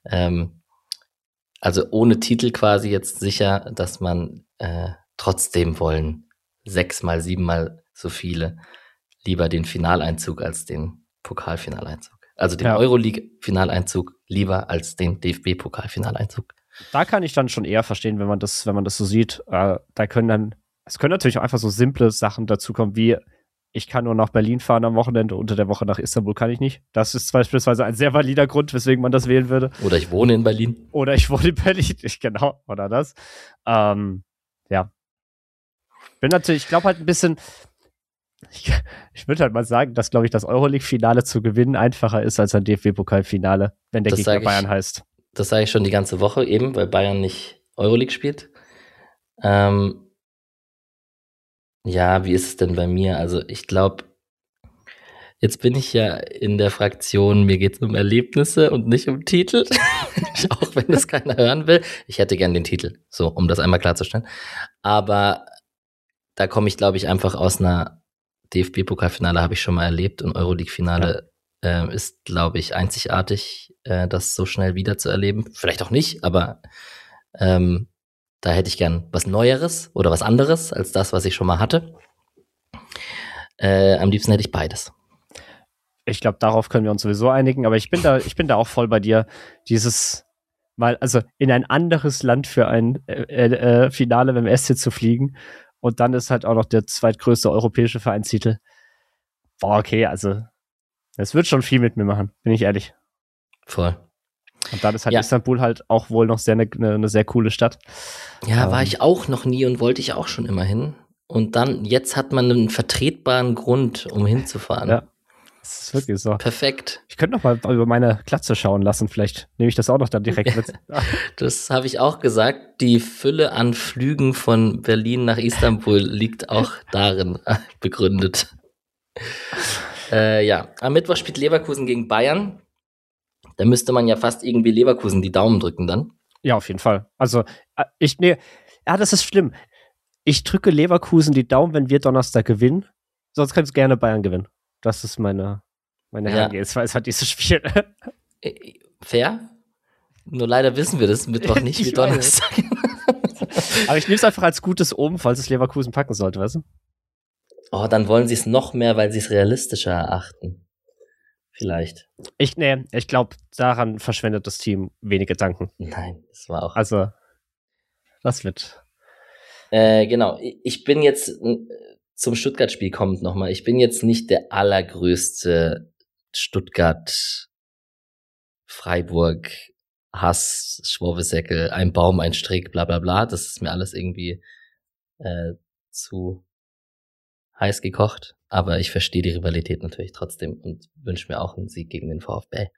also ohne Titel quasi jetzt sicher, dass man trotzdem wollen 6-mal, 7-mal so viele lieber den Finaleinzug als den Pokalfinaleinzug. Also den Euroleague-Finaleinzug lieber als den DFB-Pokalfinaleinzug. Da kann ich dann schon eher verstehen, wenn man das so sieht. Es können natürlich auch einfach so simple Sachen dazukommen, wie ich kann nur nach Berlin fahren am Wochenende, unter der Woche nach Istanbul kann ich nicht. Das ist beispielsweise ein sehr valider Grund, weswegen man das wählen würde. Oder ich wohne in Berlin. Genau, oder das. Ja. Ich glaube halt ein bisschen, ich würde halt mal sagen, dass, glaube ich, das Euroleague-Finale zu gewinnen einfacher ist als ein DFB-Pokalfinale, wenn der Gegner Bayern heißt. Das sage ich schon die ganze Woche eben, weil Bayern nicht Euroleague spielt. Ja, wie ist es denn bei mir? Also ich glaube, jetzt bin ich ja in der Fraktion, mir geht es um Erlebnisse und nicht um Titel. Auch wenn das keiner hören will. Ich hätte gern den Titel, so, um das einmal klarzustellen. Aber da komme ich, glaube ich, einfach aus einer DFB-Pokalfinale habe ich schon mal erlebt und Euroleague-Finale ist, glaube ich, einzigartig, das so schnell wieder zu erleben. Vielleicht auch nicht, aber da hätte ich gern was Neueres oder was anderes als das, was ich schon mal hatte. Am liebsten hätte ich beides. Ich glaube, darauf können wir uns sowieso einigen, aber ich bin da auch voll bei dir. Also in ein anderes Land für ein Finale beim SC zu fliegen und dann ist halt auch noch der zweitgrößte europäische Vereinstitel. Boah, okay, also es wird schon viel mit mir machen, bin ich ehrlich. Voll. Und dann ist halt Istanbul halt auch wohl noch eine sehr coole Stadt. Ja, war ich auch noch nie und wollte ich auch schon immer hin. Und dann, jetzt hat man einen vertretbaren Grund, um hinzufahren. Ja, das ist wirklich so. Perfekt. Ich könnte noch mal über meine Glatze schauen lassen, vielleicht nehme ich das auch noch dann direkt mit. Das habe ich auch gesagt. Die Fülle an Flügen von Berlin nach Istanbul liegt auch darin begründet. Am Mittwoch spielt Leverkusen gegen Bayern. Da müsste man ja fast irgendwie Leverkusen die Daumen drücken dann. Ja, auf jeden Fall. Also, das ist schlimm. Ich drücke Leverkusen die Daumen, wenn wir Donnerstag gewinnen. Sonst kannst du gerne Bayern gewinnen. Das ist meine Herangehensweise an dieses Spiel. Fair. Nur leider wissen wir das Mittwoch nicht wie Donnerstag. Aber ich nehme es einfach als gutes Omen, falls es Leverkusen packen sollte, weißt du? Oh, dann wollen sie es noch mehr, weil sie es realistischer erachten. Vielleicht. Ich glaube, daran verschwendet das Team wenig Gedanken. Nein, das war auch. Also, das wird. Genau. Ich bin jetzt zum Stuttgart-Spiel kommt nochmal. Ich bin jetzt nicht der allergrößte Stuttgart-Freiburg Hass, Schwurbesäckel, ein Baum, ein Strick, bla bla bla. Das ist mir alles irgendwie zu heiß gekocht. Aber ich verstehe die Rivalität natürlich trotzdem und wünsche mir auch einen Sieg gegen den VfB.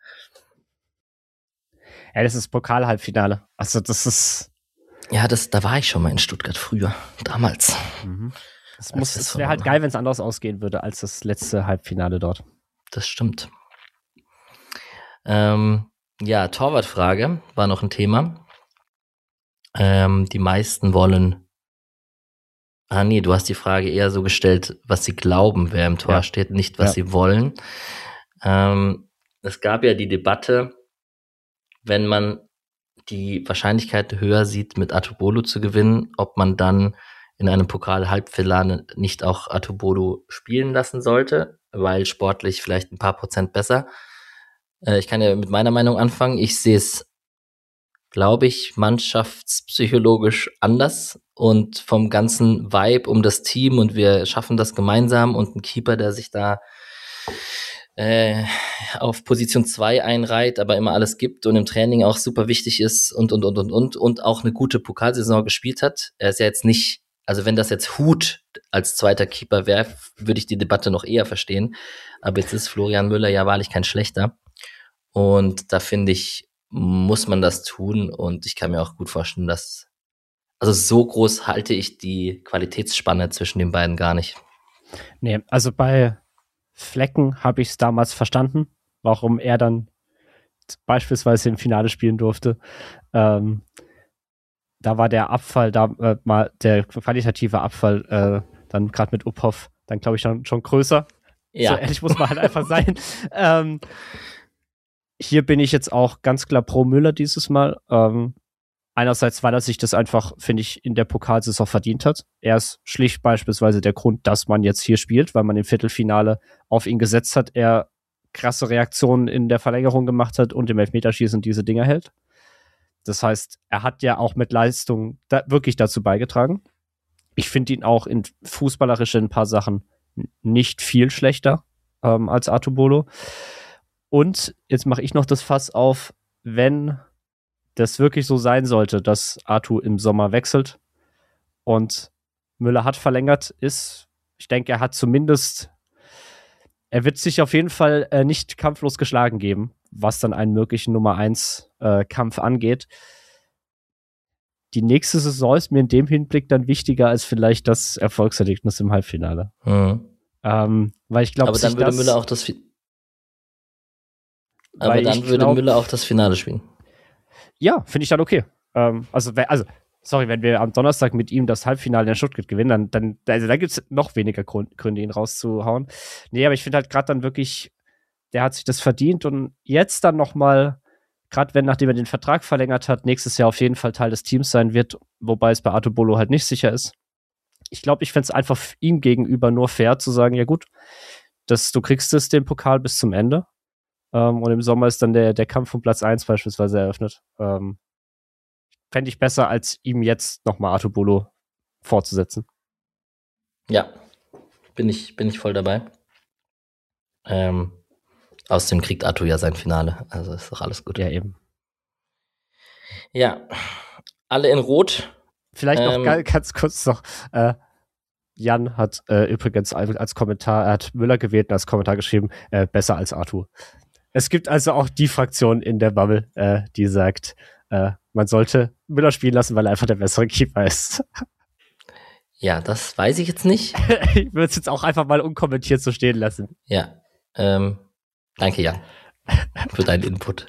Ja, das ist Pokal-Halbfinale. Also das ist... Ja, da war ich schon mal in Stuttgart früher, damals. Mhm. Es wäre halt geil, wenn es anders ausgehen würde als das letzte Halbfinale dort. Das stimmt. Torwartfrage war noch ein Thema. Die meisten wollen Ah nee, du hast die Frage eher so gestellt, was sie glauben, wer im Tor steht, nicht was sie wollen. Es gab ja die Debatte, wenn man die Wahrscheinlichkeit höher sieht, mit Atubolo zu gewinnen, ob man dann in einem Pokal-Halbfinale nicht auch Atubolo spielen lassen sollte, weil sportlich vielleicht ein paar Prozent besser. Ich kann ja mit meiner Meinung anfangen. Ich sehe es, glaube ich, mannschaftspsychologisch anders und vom ganzen Vibe um das Team und wir schaffen das gemeinsam und ein Keeper, der sich da auf Position 2 einreiht, aber immer alles gibt und im Training auch super wichtig ist und auch eine gute Pokalsaison gespielt hat. Er ist ja jetzt nicht, also wenn das jetzt Huth als zweiter Keeper wäre, würde ich die Debatte noch eher verstehen. Aber jetzt ist Florian Müller ja wahrlich kein schlechter. Und da finde ich, muss man das tun und ich kann mir auch gut vorstellen, dass, also so groß halte ich die Qualitätsspanne zwischen den beiden gar nicht. Nee, also bei Flecken habe ich es damals verstanden, warum er dann beispielsweise im Finale spielen durfte. Da war der Abfall, mal der qualitative Abfall, dann gerade mit Uphoff, dann glaube ich schon größer. Ja. So ehrlich muss man halt einfach sein. Hier bin ich jetzt auch ganz klar pro Müller dieses Mal. Einerseits, weil er sich das einfach, finde ich, in der Pokalsaison verdient hat. Er ist schlicht beispielsweise der Grund, dass man jetzt hier spielt, weil man im Viertelfinale auf ihn gesetzt hat, er krasse Reaktionen in der Verlängerung gemacht hat und im Elfmeterschießen diese Dinger hält. Das heißt, er hat ja auch mit Leistung wirklich dazu beigetragen. Ich finde ihn auch in fußballerisch in ein paar Sachen nicht viel schlechter als Atubolo. Und jetzt mache ich noch das Fass auf, wenn das wirklich so sein sollte, dass Atu im Sommer wechselt und Müller hat verlängert, ich denke, er wird sich auf jeden Fall nicht kampflos geschlagen geben, was dann einen möglichen Nummer 1 Kampf angeht. Die nächste Saison ist mir in dem Hinblick dann wichtiger als vielleicht das Erfolgserlebnis im Halbfinale. Weil ich glaube, aber dann würde Müller auch das Müller auch das Finale spielen. Ja, finde ich dann okay. Wenn wir am Donnerstag mit ihm das Halbfinale in Stuttgart gewinnen, dann gibt es noch weniger Gründe, ihn rauszuhauen. Nee, aber ich finde halt gerade dann wirklich, der hat sich das verdient und jetzt dann nochmal, gerade nachdem er den Vertrag verlängert hat, nächstes Jahr auf jeden Fall Teil des Teams sein wird, wobei es bei Atubolo halt nicht sicher ist. Ich glaube, ich fände es einfach ihm gegenüber nur fair zu sagen, ja gut, du kriegst den Pokal bis zum Ende. Und im Sommer ist dann der Kampf um Platz 1 beispielsweise eröffnet. Fände ich besser, als ihm jetzt nochmal Atubolo fortzusetzen. Ja, bin ich voll dabei. Außerdem kriegt Atu ja sein Finale, also ist doch alles gut. Ja, eben. Ja, alle in Rot. Vielleicht noch ganz kurz noch, Jan hat übrigens als Kommentar, er hat Müller gewählt und als Kommentar geschrieben, besser als Atu. Es gibt also auch die Fraktion in der Bubble, die sagt, man sollte Müller spielen lassen, weil er einfach der bessere Keeper ist. Ja, das weiß ich jetzt nicht. Ich würde es jetzt auch einfach mal unkommentiert so stehen lassen. Ja, danke, Jan, für deinen Input.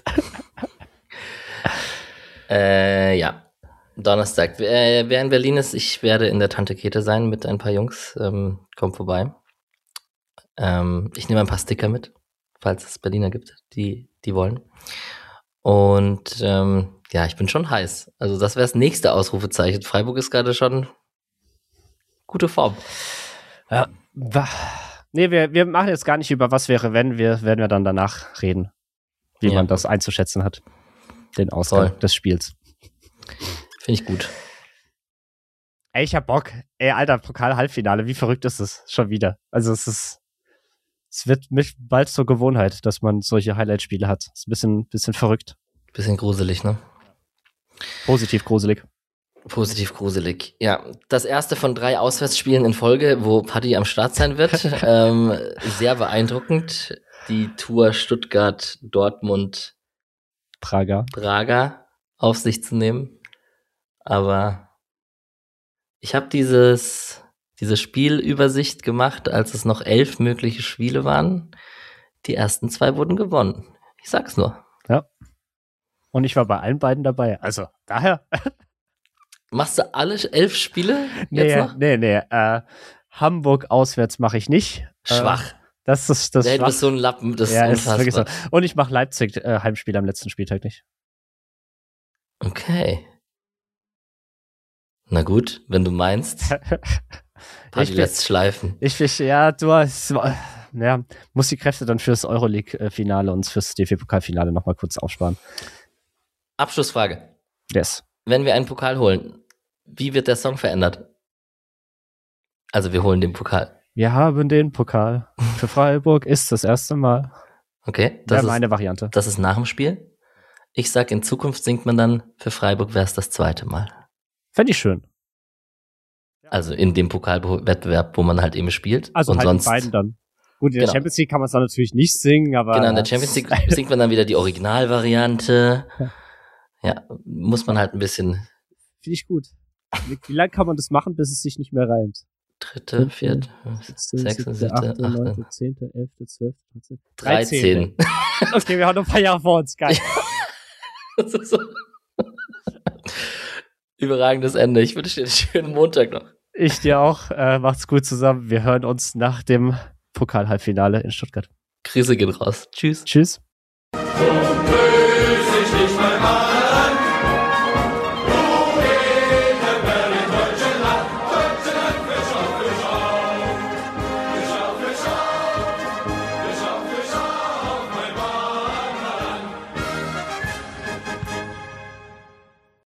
Ja, Donnerstag. Wer in Berlin ist, ich werde in der Tante Käthe sein mit ein paar Jungs. Kommt vorbei. Ich nehme ein paar Sticker mit, falls es Berliner gibt, die wollen. Und ja, ich bin schon heiß. Also das wäre das nächste Ausrufezeichen. Freiburg ist gerade schon gute Form. Ja. Nee, wir machen jetzt gar nicht über was wäre, wenn. Werden wir dann danach reden, wie man das einzuschätzen hat. Den Ausgang des Spiels. Finde ich gut. Ey, ich hab Bock. Ey, Alter, Pokal-Halbfinale, wie verrückt ist es schon wieder? Also es wird mich bald zur Gewohnheit, dass man solche Highlight-Spiele hat. Ist ein bisschen verrückt. Bisschen gruselig, ne? Positiv gruselig. Positiv gruselig. Ja, das erste von 3 Auswärtsspielen in Folge, wo Paddy am Start sein wird. Sehr beeindruckend. Die Tour Stuttgart, Dortmund, Praga auf sich zu nehmen. Aber ich habe diese Spielübersicht gemacht, als es noch 11 mögliche Spiele waren. Die ersten 2 wurden gewonnen. Ich sag's nur. Ja. Und ich war bei allen beiden dabei. Also, daher. Machst du alle 11 Spiele jetzt noch? Nee. Hamburg auswärts mache ich nicht. Schwach. Das ist das Du schwach. bist so ein Lappen, das Ja, ist ist wirklich so. unfassbar. Und ich mache Leipzig Heimspiel am letzten Spieltag nicht. Okay. Na gut, wenn du meinst. Party lässt schleifen. Muss die Kräfte dann fürs Euroleague-Finale und fürs DFB-Pokalfinale nochmal kurz aufsparen. Abschlussfrage. Yes. Wenn wir einen Pokal holen, wie wird der Song verändert? Also wir holen den Pokal. Wir haben den Pokal. Für Freiburg ist das erste Mal. Okay, Das ist meine Variante. Das ist nach dem Spiel. Ich sag, in Zukunft singt man dann, für Freiburg wäre es das zweite Mal. Fände ich schön. Also in dem Pokalwettbewerb, wo man halt eben spielt. Also und halt sonst, die beiden dann. Gut, in der Champions League kann man es dann natürlich nicht singen, aber... Genau, in der Champions League singt man dann wieder die Originalvariante. Ja, muss man halt ein bisschen... Finde ich gut. Wie lange kann man das machen, bis es sich nicht mehr reimt? 3., 4., 6., 7., 8., 9., 10., 11., 12., 13. Okay, wir haben noch ein paar Jahre vor uns. Geil. Das ist so. Überragendes Ende. Ich wünsche dir einen schönen Montag noch. Ich dir auch. Macht's gut zusammen. Wir hören uns nach dem Pokal-Halbfinale in Stuttgart. Grüße gehen raus. Tschüss. Tschüss. Okay.